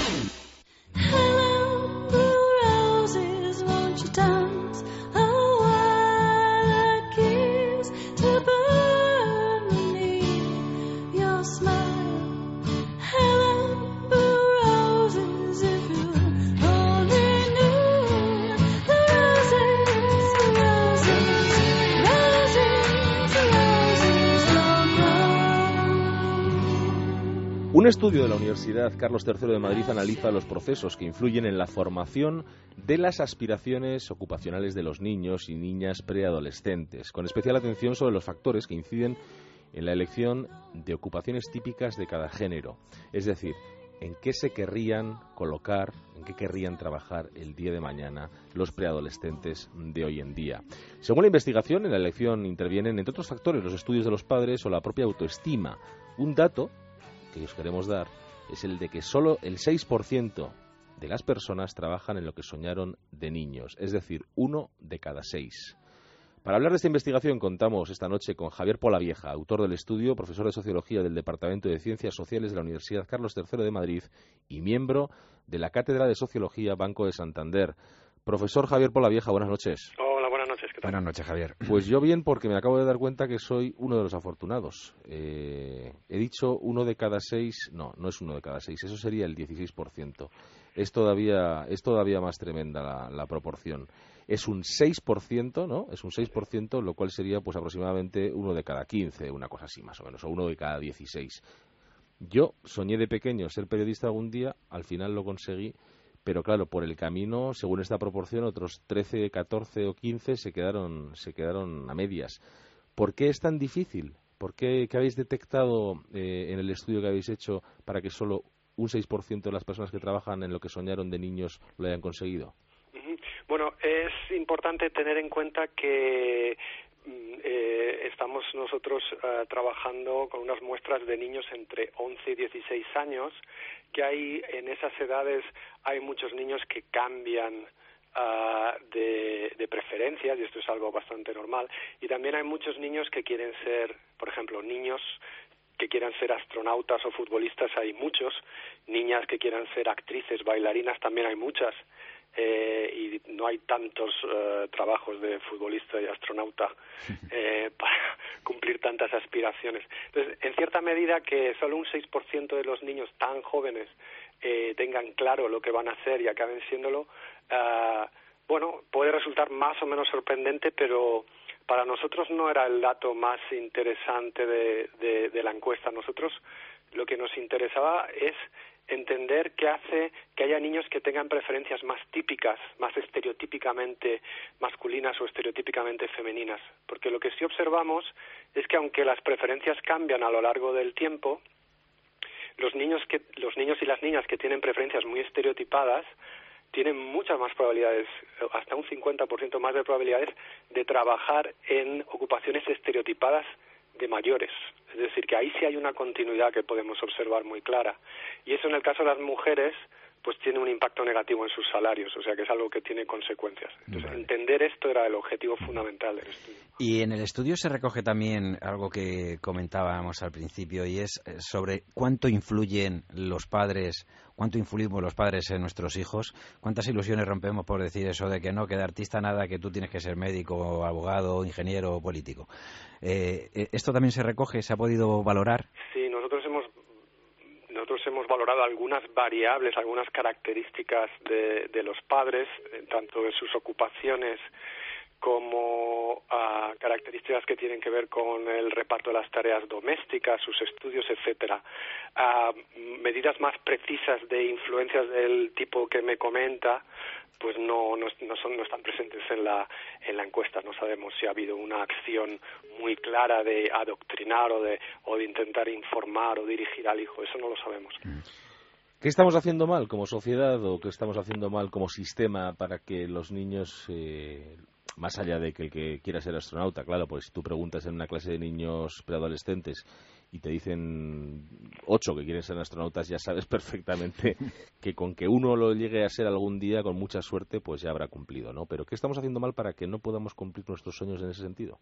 Un estudio de la Universidad Carlos tercero de Madrid analiza los procesos que influyen en la formación de las aspiraciones ocupacionales de los niños y niñas preadolescentes, con especial atención sobre los factores que inciden en la elección de ocupaciones típicas de cada género, es decir, en qué se querrían colocar, en qué querrían trabajar el día de mañana los preadolescentes de hoy en día. Según la investigación, en la elección intervienen, entre otros factores, los estudios de los padres o la propia autoestima. Un dato que os queremos dar es el de que solo el seis por ciento de las personas trabajan en lo que soñaron de niños, es decir, uno de cada seis. Para hablar de esta investigación contamos esta noche con Javier Polavieja, autor del estudio, profesor de Sociología del Departamento de Ciencias Sociales de la Universidad Carlos tercero de Madrid y miembro de la Cátedra de Sociología Banco de Santander. Profesor Javier Polavieja, buenas noches. Hola, buenas noches. ¿Qué tal? Buenas noches, Javier. Pues yo bien, porque me acabo de dar cuenta que soy uno de los afortunados. Eh, he dicho uno de cada seis, no, no es uno de cada seis, eso sería el dieciséis por ciento. Es todavía, es todavía más tremenda la, la proporción. Es un seis por ciento, ¿no? Es un seis por ciento, lo cual sería pues aproximadamente uno de cada quince, una cosa así más o menos, o uno de cada dieciséis. Yo soñé de pequeño ser periodista algún día, al final lo conseguí, pero claro, por el camino, según esta proporción, otros trece, catorce o quince se quedaron, se quedaron a medias. ¿Por qué es tan difícil? ¿Por qué, qué habéis detectado eh, en el estudio que habéis hecho para que solo un seis por ciento de las personas que trabajan en lo que soñaron de niños lo hayan conseguido? Bueno, es importante tener en cuenta que eh, estamos nosotros uh, trabajando con unas muestras de niños entre once y dieciséis años, que hay en esas edades hay muchos niños que cambian uh, de, de preferencias, y esto es algo bastante normal, y también hay muchos niños que quieren ser, por ejemplo, niños que quieran ser astronautas o futbolistas, hay muchos, niñas que quieran ser actrices, bailarinas, también hay muchas. Eh, y no hay tantos eh, trabajos de futbolista y astronauta eh, para cumplir tantas aspiraciones. Entonces, en cierta medida, que solo un seis por ciento de los niños tan jóvenes eh, tengan claro lo que van a hacer y acaben siéndolo, eh, bueno, puede resultar más o menos sorprendente, pero para nosotros no era el dato más interesante de, de, de la encuesta. Nosotros lo que nos interesaba es entender qué hace que haya niños que tengan preferencias más típicas, más estereotípicamente masculinas o estereotípicamente femeninas. Porque lo que sí observamos es que aunque las preferencias cambian a lo largo del tiempo, los niños que los niños y las niñas que tienen preferencias muy estereotipadas tienen muchas más probabilidades, hasta un cincuenta por ciento más de probabilidades de trabajar en ocupaciones estereotipadas de mayores. Es decir, que ahí sí hay una continuidad que podemos observar muy clara. Y eso en el caso de las mujeres pues tiene un impacto negativo en sus salarios, o sea que es algo que tiene consecuencias. Entonces, vale. Entender esto era el objetivo fundamental del estudio. Y en el estudio se recoge también algo que comentábamos al principio, y es sobre cuánto influyen los padres, cuánto influimos los padres en nuestros hijos, cuántas ilusiones rompemos por decir eso de que no, que de artista nada, que tú tienes que ser médico, abogado, ingeniero o político. Eh, ¿Esto también se recoge? ¿Se ha podido valorar? Sí, nosotros hemos Nosotros hemos valorado algunas variables, algunas características de, de los padres, tanto de sus ocupaciones como uh, características que tienen que ver con el reparto de las tareas domésticas, sus estudios, etcétera. Uh, medidas más precisas de influencias del tipo que me comenta, pues no, no, no, son, no están presentes en la, en la encuesta. No sabemos si ha habido una acción muy clara de adoctrinar o de, o de intentar informar o dirigir al hijo. Eso no lo sabemos. ¿Qué estamos haciendo mal como sociedad o qué estamos haciendo mal como sistema para que los niños, eh, más allá de que el que quiera ser astronauta, claro, pues tú preguntas en una clase de niños preadolescentes y te dicen ocho que quieren ser astronautas, ya sabes perfectamente que con que uno lo llegue a ser algún día, con mucha suerte, pues ya habrá cumplido, ¿no? Pero ¿qué estamos haciendo mal para que no podamos cumplir nuestros sueños en ese sentido?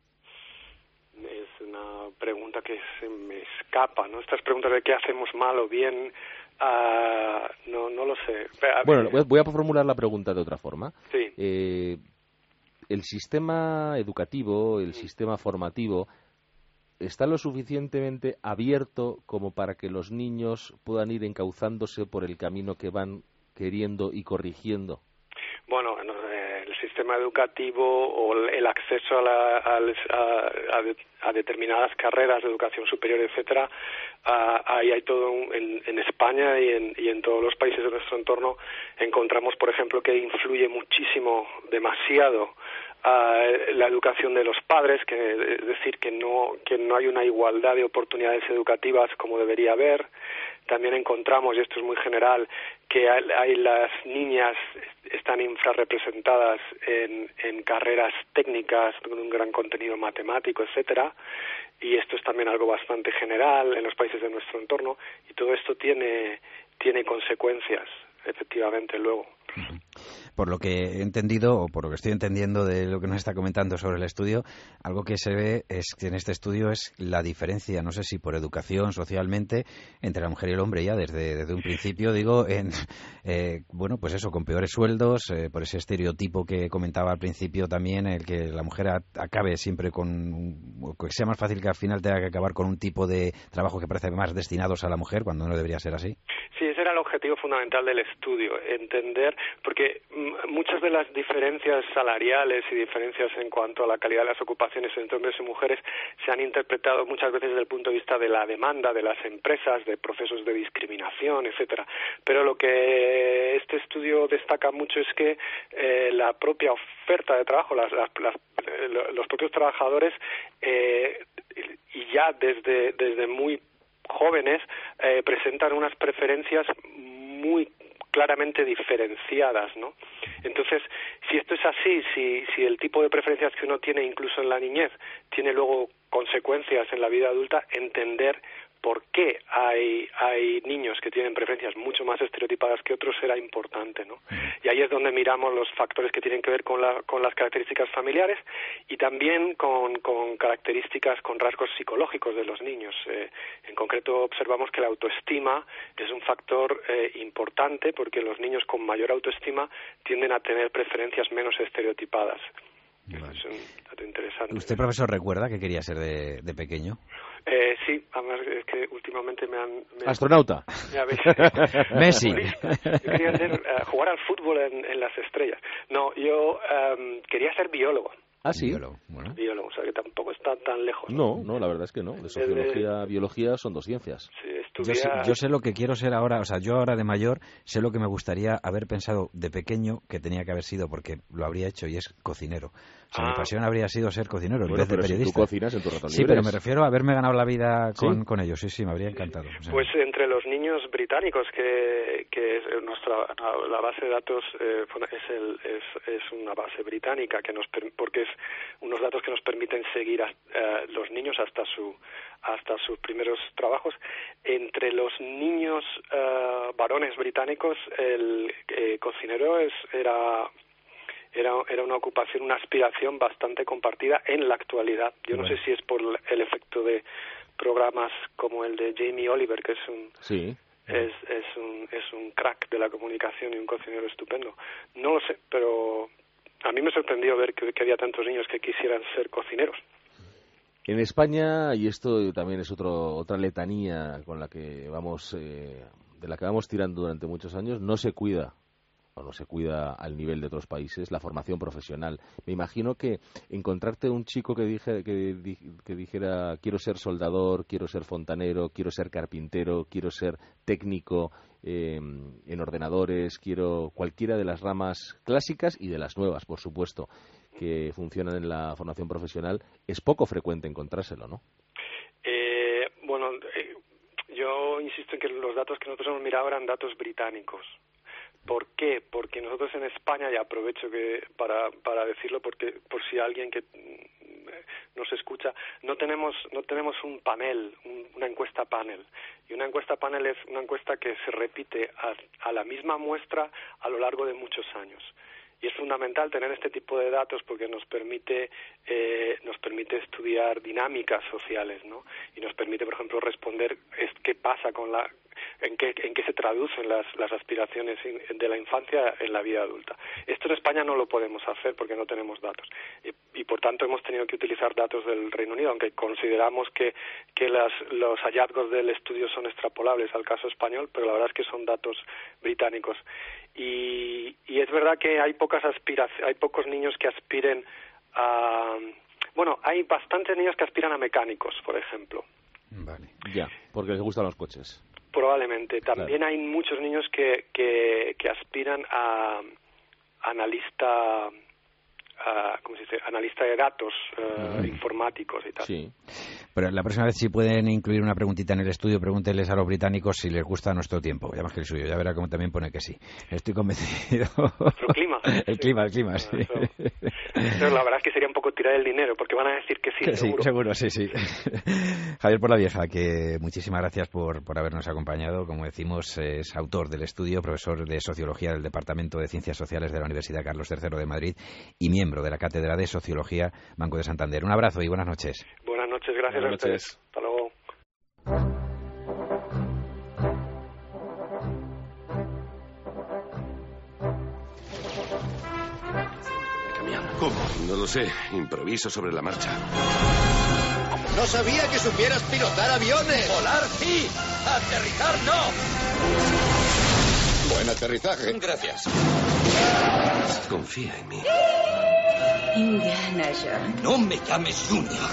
Es una pregunta que se me escapa, ¿no? Estas preguntas de qué hacemos mal o bien, uh, no, no lo sé. Bueno, voy a formular la pregunta de otra forma. Sí. Eh, el sistema educativo, el sistema formativo, ¿está lo suficientemente abierto como para que los niños puedan ir encauzándose por el camino que van queriendo y corrigiendo? Bueno, el sistema educativo o el acceso a, la, a, a, a determinadas carreras de educación superior, etcétera, ahí hay todo un, en, en España y en, y en todos los países de nuestro entorno encontramos, por ejemplo, que influye muchísimo, demasiado, Uh, la educación de los padres, que es decir, que no que no hay una igualdad de oportunidades educativas como debería haber. También encontramos, y esto es muy general, que hay, hay las niñas están infrarrepresentadas en, en carreras técnicas con un gran contenido matemático, etcétera, y esto es también algo bastante general en los países de nuestro entorno, y todo esto tiene tiene consecuencias, efectivamente, luego. por lo que he entendido, o por lo que estoy entendiendo de lo que nos está comentando sobre el estudio, algo que se ve es que en este estudio es la diferencia, no sé si por educación, socialmente, entre la mujer y el hombre ya desde, desde un principio, digo, en eh, bueno, pues eso, con peores sueldos, eh, por ese estereotipo que comentaba al principio también, el que la mujer a, acabe siempre con, que sea más fácil que al final tenga que acabar con un tipo de trabajo que parece más destinados a la mujer, cuando no debería ser así. Sí, ese era el objetivo fundamental del estudio, entender, porque muchas de las diferencias salariales y diferencias en cuanto a la calidad de las ocupaciones entre hombres y mujeres se han interpretado muchas veces desde el punto de vista de la demanda de las empresas, de procesos de discriminación, etcétera. Pero lo que este estudio destaca mucho es que eh, la propia oferta de trabajo, las, las, las, los propios trabajadores, eh, y ya desde, desde muy jóvenes eh, presentan unas preferencias muy claramente diferenciadas, ¿no? Entonces, si esto es así, si, si el tipo de preferencias que uno tiene incluso en la niñez tiene luego consecuencias en la vida adulta, entender por qué hay, hay niños que tienen preferencias mucho más estereotipadas que otros será importante, ¿no? Y ahí es donde miramos los factores que tienen que ver con, la, con las características familiares y también con, con características, con rasgos psicológicos de los niños. Eh, en concreto observamos que la autoestima es un factor eh, importante porque los niños con mayor autoestima tienden a tener preferencias menos estereotipadas. Vale. Es un dato interesante. ¿Usted, profesor, recuerda qué quería ser de, de pequeño? Eh, sí, además es que últimamente me han... Me ¿Astronauta? Me habéis... Messi. Yo quería hacer, uh, jugar al fútbol en, en las estrellas. No, yo um, quería ser biólogo. Ah, sí. Biólogo, bueno. Biólogo, o sea que tampoco está tan lejos. No, no, la verdad es que no. De sociología a biología son dos ciencias. Sí, yo, sé, yo sé lo que quiero ser ahora, o sea, yo ahora de mayor sé lo que me gustaría haber pensado de pequeño que tenía que haber sido, porque lo habría hecho, y es cocinero. O sea, ah. mi pasión habría sido ser cocinero en bueno, vez de pero periodista. Si tú cocinas en tu rato sí, libres. pero me refiero a haberme ganado la vida con, ¿Sí? con ellos. Sí, sí, me habría encantado. O sea, pues entre los niños británicos, que, que es nuestra la base de datos eh, es, el, es, es una base británica que nos porque es unos datos que nos permiten seguir a, uh, los niños hasta su hasta sus primeros trabajos. Entre los niños uh, varones británicos, el eh, cocinero es era Era, era una ocupación, una aspiración bastante compartida en la actualidad. Yo no bueno. sé si es por el efecto de programas como el de Jamie Oliver, que es un sí. es, es un es un crack de la comunicación y un cocinero estupendo. No lo sé, pero a mí me sorprendió ver que, que había tantos niños que quisieran ser cocineros. En España, y esto también es otro, otra letanía con la que vamos eh, de la que vamos tirando durante muchos años, no se cuida o no se cuida al nivel de otros países la formación profesional. Me imagino que encontrarte un chico que, dije, que, que dijera quiero ser soldador, quiero ser fontanero, quiero ser carpintero, quiero ser técnico eh, en ordenadores, quiero cualquiera de las ramas clásicas y de las nuevas, por supuesto, que funcionan en la formación profesional, es poco frecuente encontrárselo, ¿no? Eh, bueno, eh, yo insisto en que los datos que nosotros hemos mirado eran datos británicos. ¿Por qué? Porque nosotros en España, y aprovecho que para para decirlo porque por si alguien que nos escucha, no tenemos no tenemos un panel, un, una encuesta panel. Y una encuesta panel es una encuesta que se repite a, a la misma muestra a lo largo de muchos años. Y es fundamental tener este tipo de datos porque nos permite eh, nos permite estudiar dinámicas sociales, ¿no? Y nos permite, por ejemplo, responder es, qué pasa con la en qué en qué se traducen las las aspiraciones de la infancia en la vida adulta. Esto en España no lo podemos hacer porque no tenemos datos y, y por tanto hemos tenido que utilizar datos del Reino Unido, aunque consideramos que que las, los hallazgos del estudio son extrapolables al caso español, pero la verdad es que son datos británicos. Y, y es verdad que hay pocas aspiraciones, hay pocos niños que aspiren a... Bueno, hay bastantes niños que aspiran a mecánicos, por ejemplo. Vale, ya, porque les gustan los coches. Probablemente. También claro. hay muchos niños que, que, que aspiran a analista uh, ¿cómo se dice?, analista de datos uh, mm. informáticos y tal. Sí. Pero la próxima vez, si pueden incluir una preguntita en el estudio, pregúnteles a los británicos si les gusta nuestro tiempo, ya más que el suyo, ya verá cómo también pone que sí. Estoy convencido. ¿Nuestro clima? El sí. clima, el clima, sí. Eso, eso la verdad es que sería un poco tirar el dinero, porque van a decir que sí, que seguro. Sí, seguro, sí, sí. Javier Porlavieja, que muchísimas gracias por, por habernos acompañado. Como decimos, es autor del estudio, profesor de Sociología del Departamento de Ciencias Sociales de la Universidad Carlos tercero de Madrid y miembro de la Cátedra de Sociología Banco de Santander. Un abrazo y buenas noches. Buenas noches, gracias buenas a ustedes. Noches. Hasta luego. ¿Cómo? No lo sé. Improviso sobre la marcha. No sabía que supieras pilotar aviones. Volar, sí. Aterrizar, no. Buen aterrizaje. Gracias. Confía en mí. Indiana Jones. No me llames Junior.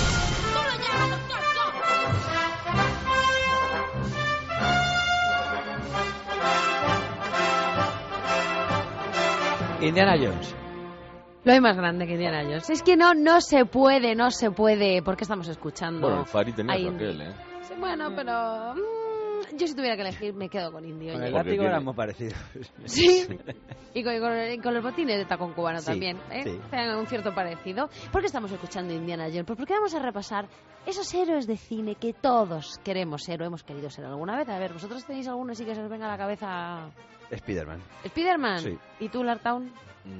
Indiana Jones. Lo hay más grande que Indiana Jones. Es que no, no se puede, no se puede. ¿Por qué estamos escuchando? Bueno, el Fari tenía Ahí, aquel, ¿eh? Sí, bueno, pero... Mmm, yo si tuviera que elegir me quedo con Indio. Con el látigo era muy parecido. Sí. Y con, y, con, y con los botines de tacón cubano sí, también, ¿eh? Sí. Tengan un cierto parecido. ¿Por qué estamos escuchando Indiana Jones? Pues porque vamos a repasar esos héroes de cine que todos queremos ser o hemos querido ser alguna vez. A ver, ¿vosotros tenéis alguno así que se os venga a la cabeza? Spiderman. ¿Spiderman? Sí. ¿Y tú, Lartown?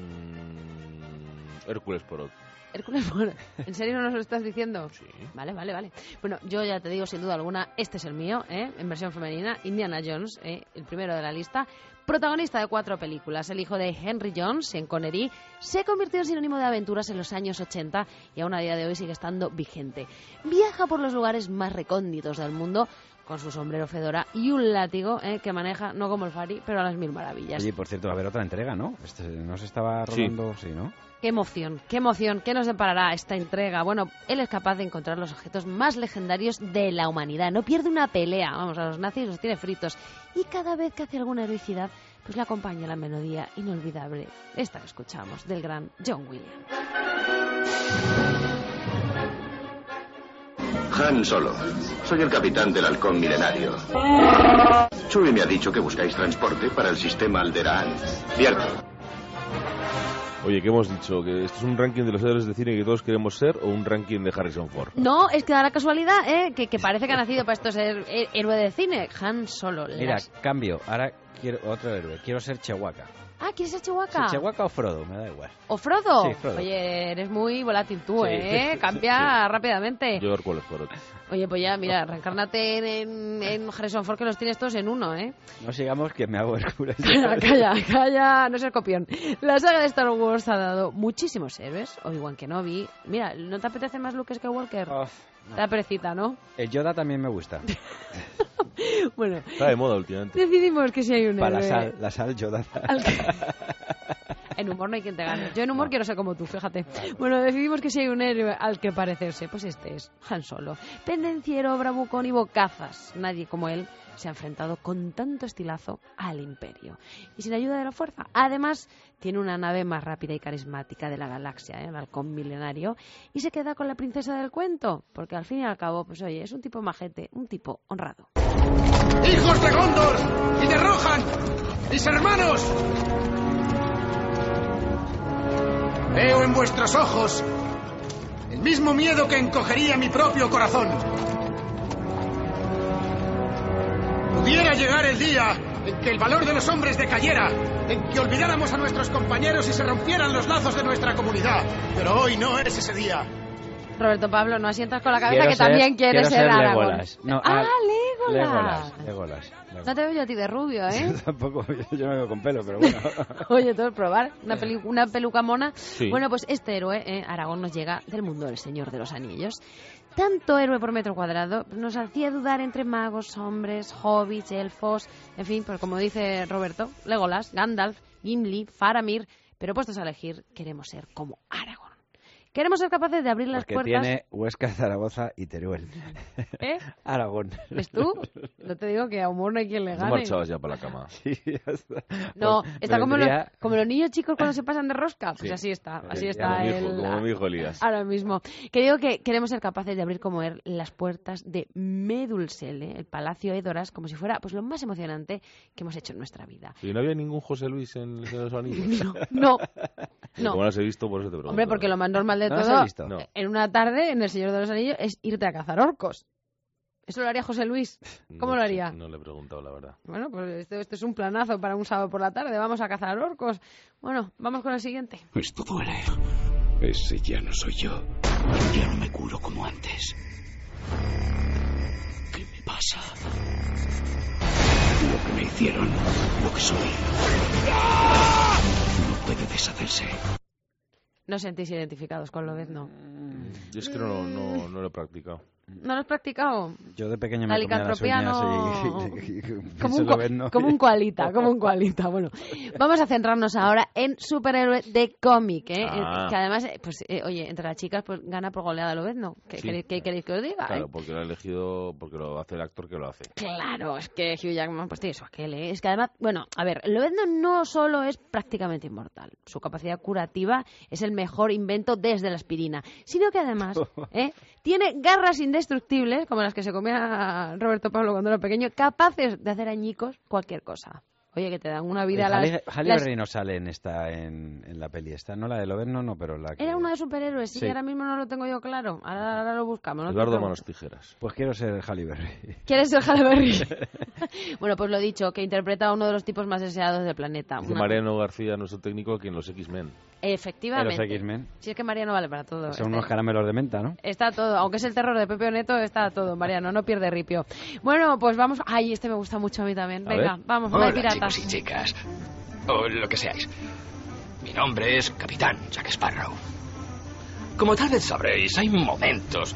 Mm, Hércules Poirot. Hércules Poirot. ¿En serio no nos lo estás diciendo? Sí. Vale, vale, vale. Bueno, yo ya te digo sin duda alguna, este es el mío, ¿eh? En versión femenina, Indiana Jones, ¿eh? El primero de la lista. Protagonista de cuatro películas, el hijo de Henry Jones, Sean Connery, se convirtió en sinónimo de aventuras en los años ochenta y aún a día de hoy sigue estando vigente. Viaja por los lugares más recónditos del mundo con su sombrero fedora y un látigo ¿eh? que maneja, no como el Fari, pero a las mil maravillas. Oye, por cierto, va a haber otra entrega, ¿no? Este, ¿no se estaba rodando? Sí, sí, ¿no? Qué emoción, qué emoción, qué nos deparará esta entrega. Bueno, él es capaz de encontrar los objetos más legendarios de la humanidad. No pierde una pelea, vamos, a los nazis los tiene fritos. Y cada vez que hace alguna heroicidad, pues le acompaña la melodía inolvidable, esta que escuchamos, del gran John Williams. Han Solo. Soy el capitán del halcón milenario. Chewie me ha dicho que buscáis transporte para el sistema Alderaan. Cierto. Oye, ¿qué hemos dicho? ¿Que esto es un ranking de los héroes de cine que todos queremos ser o un ranking de Harrison Ford? No, es que da la casualidad, ¿eh? Que, que parece que ha nacido para esto ser héroe de cine. Han Solo. Mira, las... cambio. Ahora quiero otro héroe. Quiero ser Chewbacca. Ah, ¿quieres ser Chewbacca? Sí, Chewbacca o Frodo, me da igual. ¿O Frodo? Sí, Frodo. Oye, eres muy volátil tú, Sí. ¿eh? Cambia Sí. rápidamente. Yo Hércules Poirot. Oye, pues ya, mira, reencárnate en, en Harrison Ford, que los tienes todos en uno, ¿eh? No sigamos que me hago Hércules. Calla, calla, calla, no seas copión. La saga de Star Wars ha dado muchísimos héroes. Obi-Wan Kenobi. Mira, ¿no te apetece más Luke Skywalker? Oh, no. Te da perecita, ¿no? El Yoda también me gusta. Bueno, Está de moda últimamente. decidimos que si hay un héroe... Para la sal, la sal Yoda. al que- En humor no hay quien te gane. Yo en humor quiero ser como tú, fíjate. Bueno, decidimos que si hay un héroe al que parecerse, pues este es Han Solo. Pendenciero, bravucón y bocazas. Nadie como él se ha enfrentado con tanto estilazo al Imperio. Y sin ayuda de la fuerza. Además, tiene una nave más rápida y carismática de la galaxia, ¿eh? El halcón milenario. Y se queda con la princesa del cuento. Porque al fin y al cabo, pues oye, es un tipo majete, un tipo honrado. ¡Hijos de Gondor! ¡Y de Rohan! ¡Mis hermanos! Veo en vuestros ojos el mismo miedo que encogería mi propio corazón. Pudiera llegar el día en que el valor de los hombres decayera, en que olvidáramos a nuestros compañeros y se rompieran los lazos de nuestra comunidad. Pero hoy no es ese día. Roberto Pablo, no asientas con la cabeza Quiero que ser- también quieres quiero ser ser Aragorn. Legolas. No, ah, ah, Legolas. Legolas, Legolas, Legolas. No te veo yo a ti de rubio, ¿eh? Yo tampoco, yo no veo con pelo, pero bueno. Oye, todo es probar. Una, peli- una peluca mona. Sí. Bueno, pues este héroe, eh, Aragorn, nos llega del mundo del Señor de los Anillos. Tanto héroe por metro cuadrado nos hacía dudar entre magos, hombres, hobbits, elfos, en fin, pues como dice Roberto, Legolas, Gandalf, Gimli, Faramir, pero puestos a elegir, queremos ser como Aragorn. Queremos ser capaces de abrir las Porque puertas... tiene Huesca, Zaragoza y Teruel. ¿Eh? Aragón. ¿Ves tú? No te digo que a humor no hay quien le gane. No marchabas ya para la cama. Sí, ya está. No, Pues está como, vendría... los, como los niños chicos cuando se pasan de rosca. Pues Sí. así está, así Ya, está como mi hijo, el... como mi hijo Elías. Ahora mismo. Que digo que queremos ser capaces de abrir como él las puertas de Medulsele, el Palacio Edoras, como si fuera pues lo más emocionante que hemos hecho en nuestra vida. ¿Y no había ningún José Luis en el Señor de los Anillos? No, no. No. Como las he visto, por eso te pregunto. Hombre, porque lo más normal de ¿No las todo, has visto? No. en una tarde en El Señor de los Anillos, es irte a cazar orcos. ¿Eso lo haría José Luis? ¿Cómo No lo sé, haría? No le he preguntado, la verdad. Bueno, pues esto, esto es un planazo para un sábado por la tarde. Vamos a cazar orcos. Bueno, vamos con el siguiente. Esto duele. Ese ya no soy yo. Ya no me curo como antes. ¿Qué me pasa? Lo que me hicieron, lo que soy. No puede deshacerse. No os sentís identificados con Lobezno. Yo es que no, no, no lo he practicado. ¿No lo has practicado? Yo de pequeño me La comía las licantropía uñas no- y... y- y- Como se un, lo co- ven, ¿no? como un koalita, como un koalita. Bueno, vamos a centrarnos ahora en superhéroe de cómic, ¿eh? Ah. Eh, que además, eh, pues, eh, oye, entre las chicas, pues gana por goleada Lobezno. ¿Qué, Sí. queréis- qué queréis que os diga? Claro, eh? porque lo ha elegido, porque lo hace el actor que lo hace. Claro, es que Hugh Jackman, pues tiene su aquel, ¿eh? Es que además, bueno, a ver, Lobezno no solo es prácticamente inmortal, su capacidad curativa es el mejor invento desde la aspirina, sino que además, ¿eh? Tiene garras indestructibles, como las que se comía Roberto Pablo cuando era pequeño, capaces de hacer añicos cualquier cosa. Oye, que te dan una vida... Eh, las- Halle, Halle las- Berry no sale en esta en, en la peli esta, no la de Lobezno, no, pero la que... Era una de superhéroes, sí, Sí. ahora mismo no lo tengo yo claro. Ahora, ahora lo buscamos. No te Eduardo preocupes. Manos Tijeras. Pues quiero ser Halle Berry. ¿Quieres ser Halle Berry? Bueno, pues lo dicho, que interpreta a uno de los tipos más deseados del planeta. Dice Una- Mariano García, nuestro técnico, aquí en los X-Men. Efectivamente. En los X-Men. Si es que Mariano vale para todo. Son Este- unos caramelos de menta, ¿no? Está todo, aunque es el terror de Pepe Neto, está todo, Mariano, no pierde ripio. Bueno, pues vamos... Ay, este me gusta mucho a mí también. A Venga, ver. vamos, una de Hola, piratas. chicos y chicas. O lo que seáis. Mi nombre es Capitán Jack Sparrow. Como tal vez sabréis, hay momentos,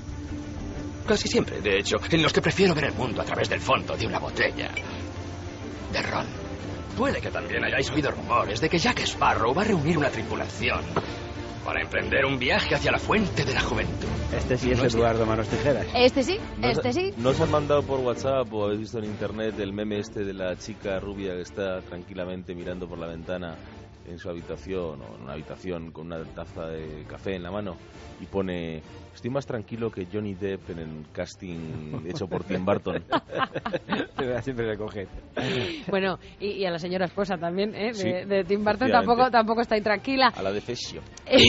casi siempre, de hecho, en los que prefiero ver el mundo a través del fondo de una botella de ron. Puede que también hayáis oído rumores de que Jack Sparrow va a reunir una tripulación para emprender un viaje hacia la fuente de la juventud. Este sí es No es Eduardo Manos Tijeras. Este sí, ¿No os- este sí. ¿No os han mandado por WhatsApp o habéis visto en internet el meme este de la chica rubia que está tranquilamente mirando por la ventana en su habitación o en una habitación con una taza de café en la mano y pone: estoy más tranquilo que Johnny Depp en el casting hecho por Tim Burton? Siempre le coge. Bueno, y, y a la señora esposa también, ¿eh? De, Sí, de Tim Burton efectivamente. tampoco, tampoco está intranquila. A la de Fesio.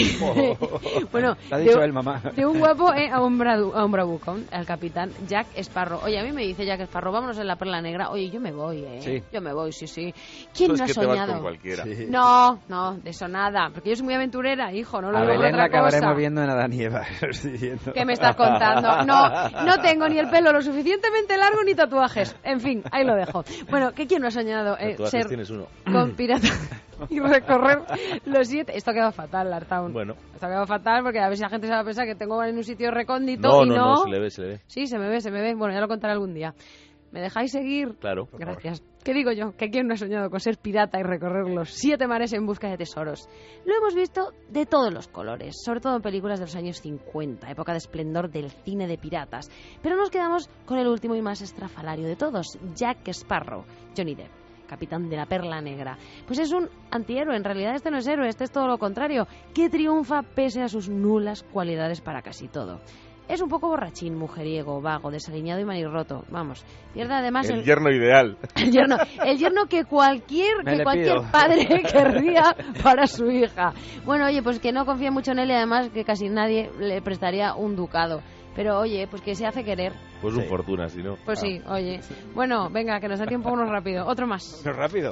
Bueno, Te ha de, dicho él, mamá. de un guapo eh, a un bradu- a un bravucón, al capitán Jack Sparrow. Oye, a mí me dice Jack Sparrow, vámonos en la Perla Negra. Oye, yo me voy, ¿eh? Sí. Yo me voy, sí, sí. ¿Quién Eso no ha es que te vas soñado? con cualquiera. Sí. No, no, de eso nada. Porque yo soy muy aventurera, hijo, no lo A digo por Belén la otra acabaremos cosa. viendo en Adán y Eva. lo estoy diciendo. ¿Qué me estás contando? No, no tengo ni el pelo lo suficientemente largo ni tatuajes. En fin, ahí lo dejo. Bueno, ¿qué quién no ha soñado eh, Tatuajes ser tienes uno. con pirata y recorrer los siete? Esto ha quedado fatal, Lartown. Bueno. Esto ha quedado fatal porque a ver si la gente se va a pensar que tengo en un sitio recóndito No, y no, no. no, se le ve, se le ve. Sí, se me ve, se me ve. Bueno, ya lo contaré algún día. ¿Me dejáis seguir? Claro. Gracias. ¿Qué digo yo? Que quién no ha soñado con ser pirata y recorrer los siete mares en busca de tesoros. Lo hemos visto de todos los colores, sobre todo en películas de los años cincuenta, época de esplendor del cine de piratas. Pero nos quedamos con el último y más estrafalario de todos, Jack Sparrow, Johnny Depp, capitán de la Perla Negra. Pues es un antihéroe, en realidad este no es héroe, este es todo lo contrario, que triunfa pese a sus nulas cualidades para casi todo. Es un poco borrachín, mujeriego, vago, desaliñado y manirroto. Vamos, pierde además El yerno ideal. el yerno, el yerno que cualquier, Me que le cualquier pido. padre querría para su hija. Bueno, oye, pues que no confía mucho en él y además que casi nadie le prestaría un ducado. Pero oye, pues que se hace querer. Pues un fortuna, si no. Pues sí, oye. Bueno, venga, que nos da tiempo uno rápido. Otro más. Pero rápido.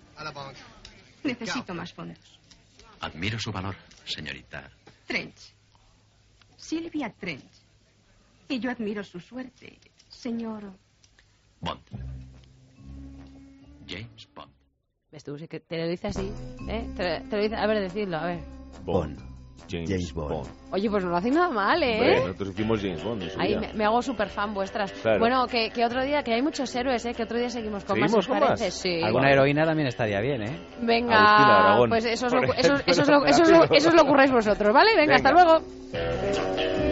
Necesito más fondos. Admiro su valor, señorita. Trench. Silvia Trench. Y yo admiro su suerte, señor. Bond. James Bond. ¿Ves tú? Si que te lo dice así, ¿eh? Te, te lo dice... A ver, decidlo, a ver. Bond. James, James Bond. Bond. Oye, pues no lo hacen nada mal, ¿eh? Hombre, nosotros hicimos James Bond. en su Ahí día. me, me hago súper fan vuestras. Claro. Bueno, que, que otro día, que hay muchos héroes, ¿eh? Que otro día seguimos con más, ¿Seguimos ¿os con parece? más? Sí. Alguna heroína también estaría bien, ¿eh? Venga, Agustina Aragón, pues eso es, lo, por eso, ejemplo. eso, es lo, eso, es lo, eso es lo que ocurréis vosotros, ¿vale? Venga, Venga. hasta luego.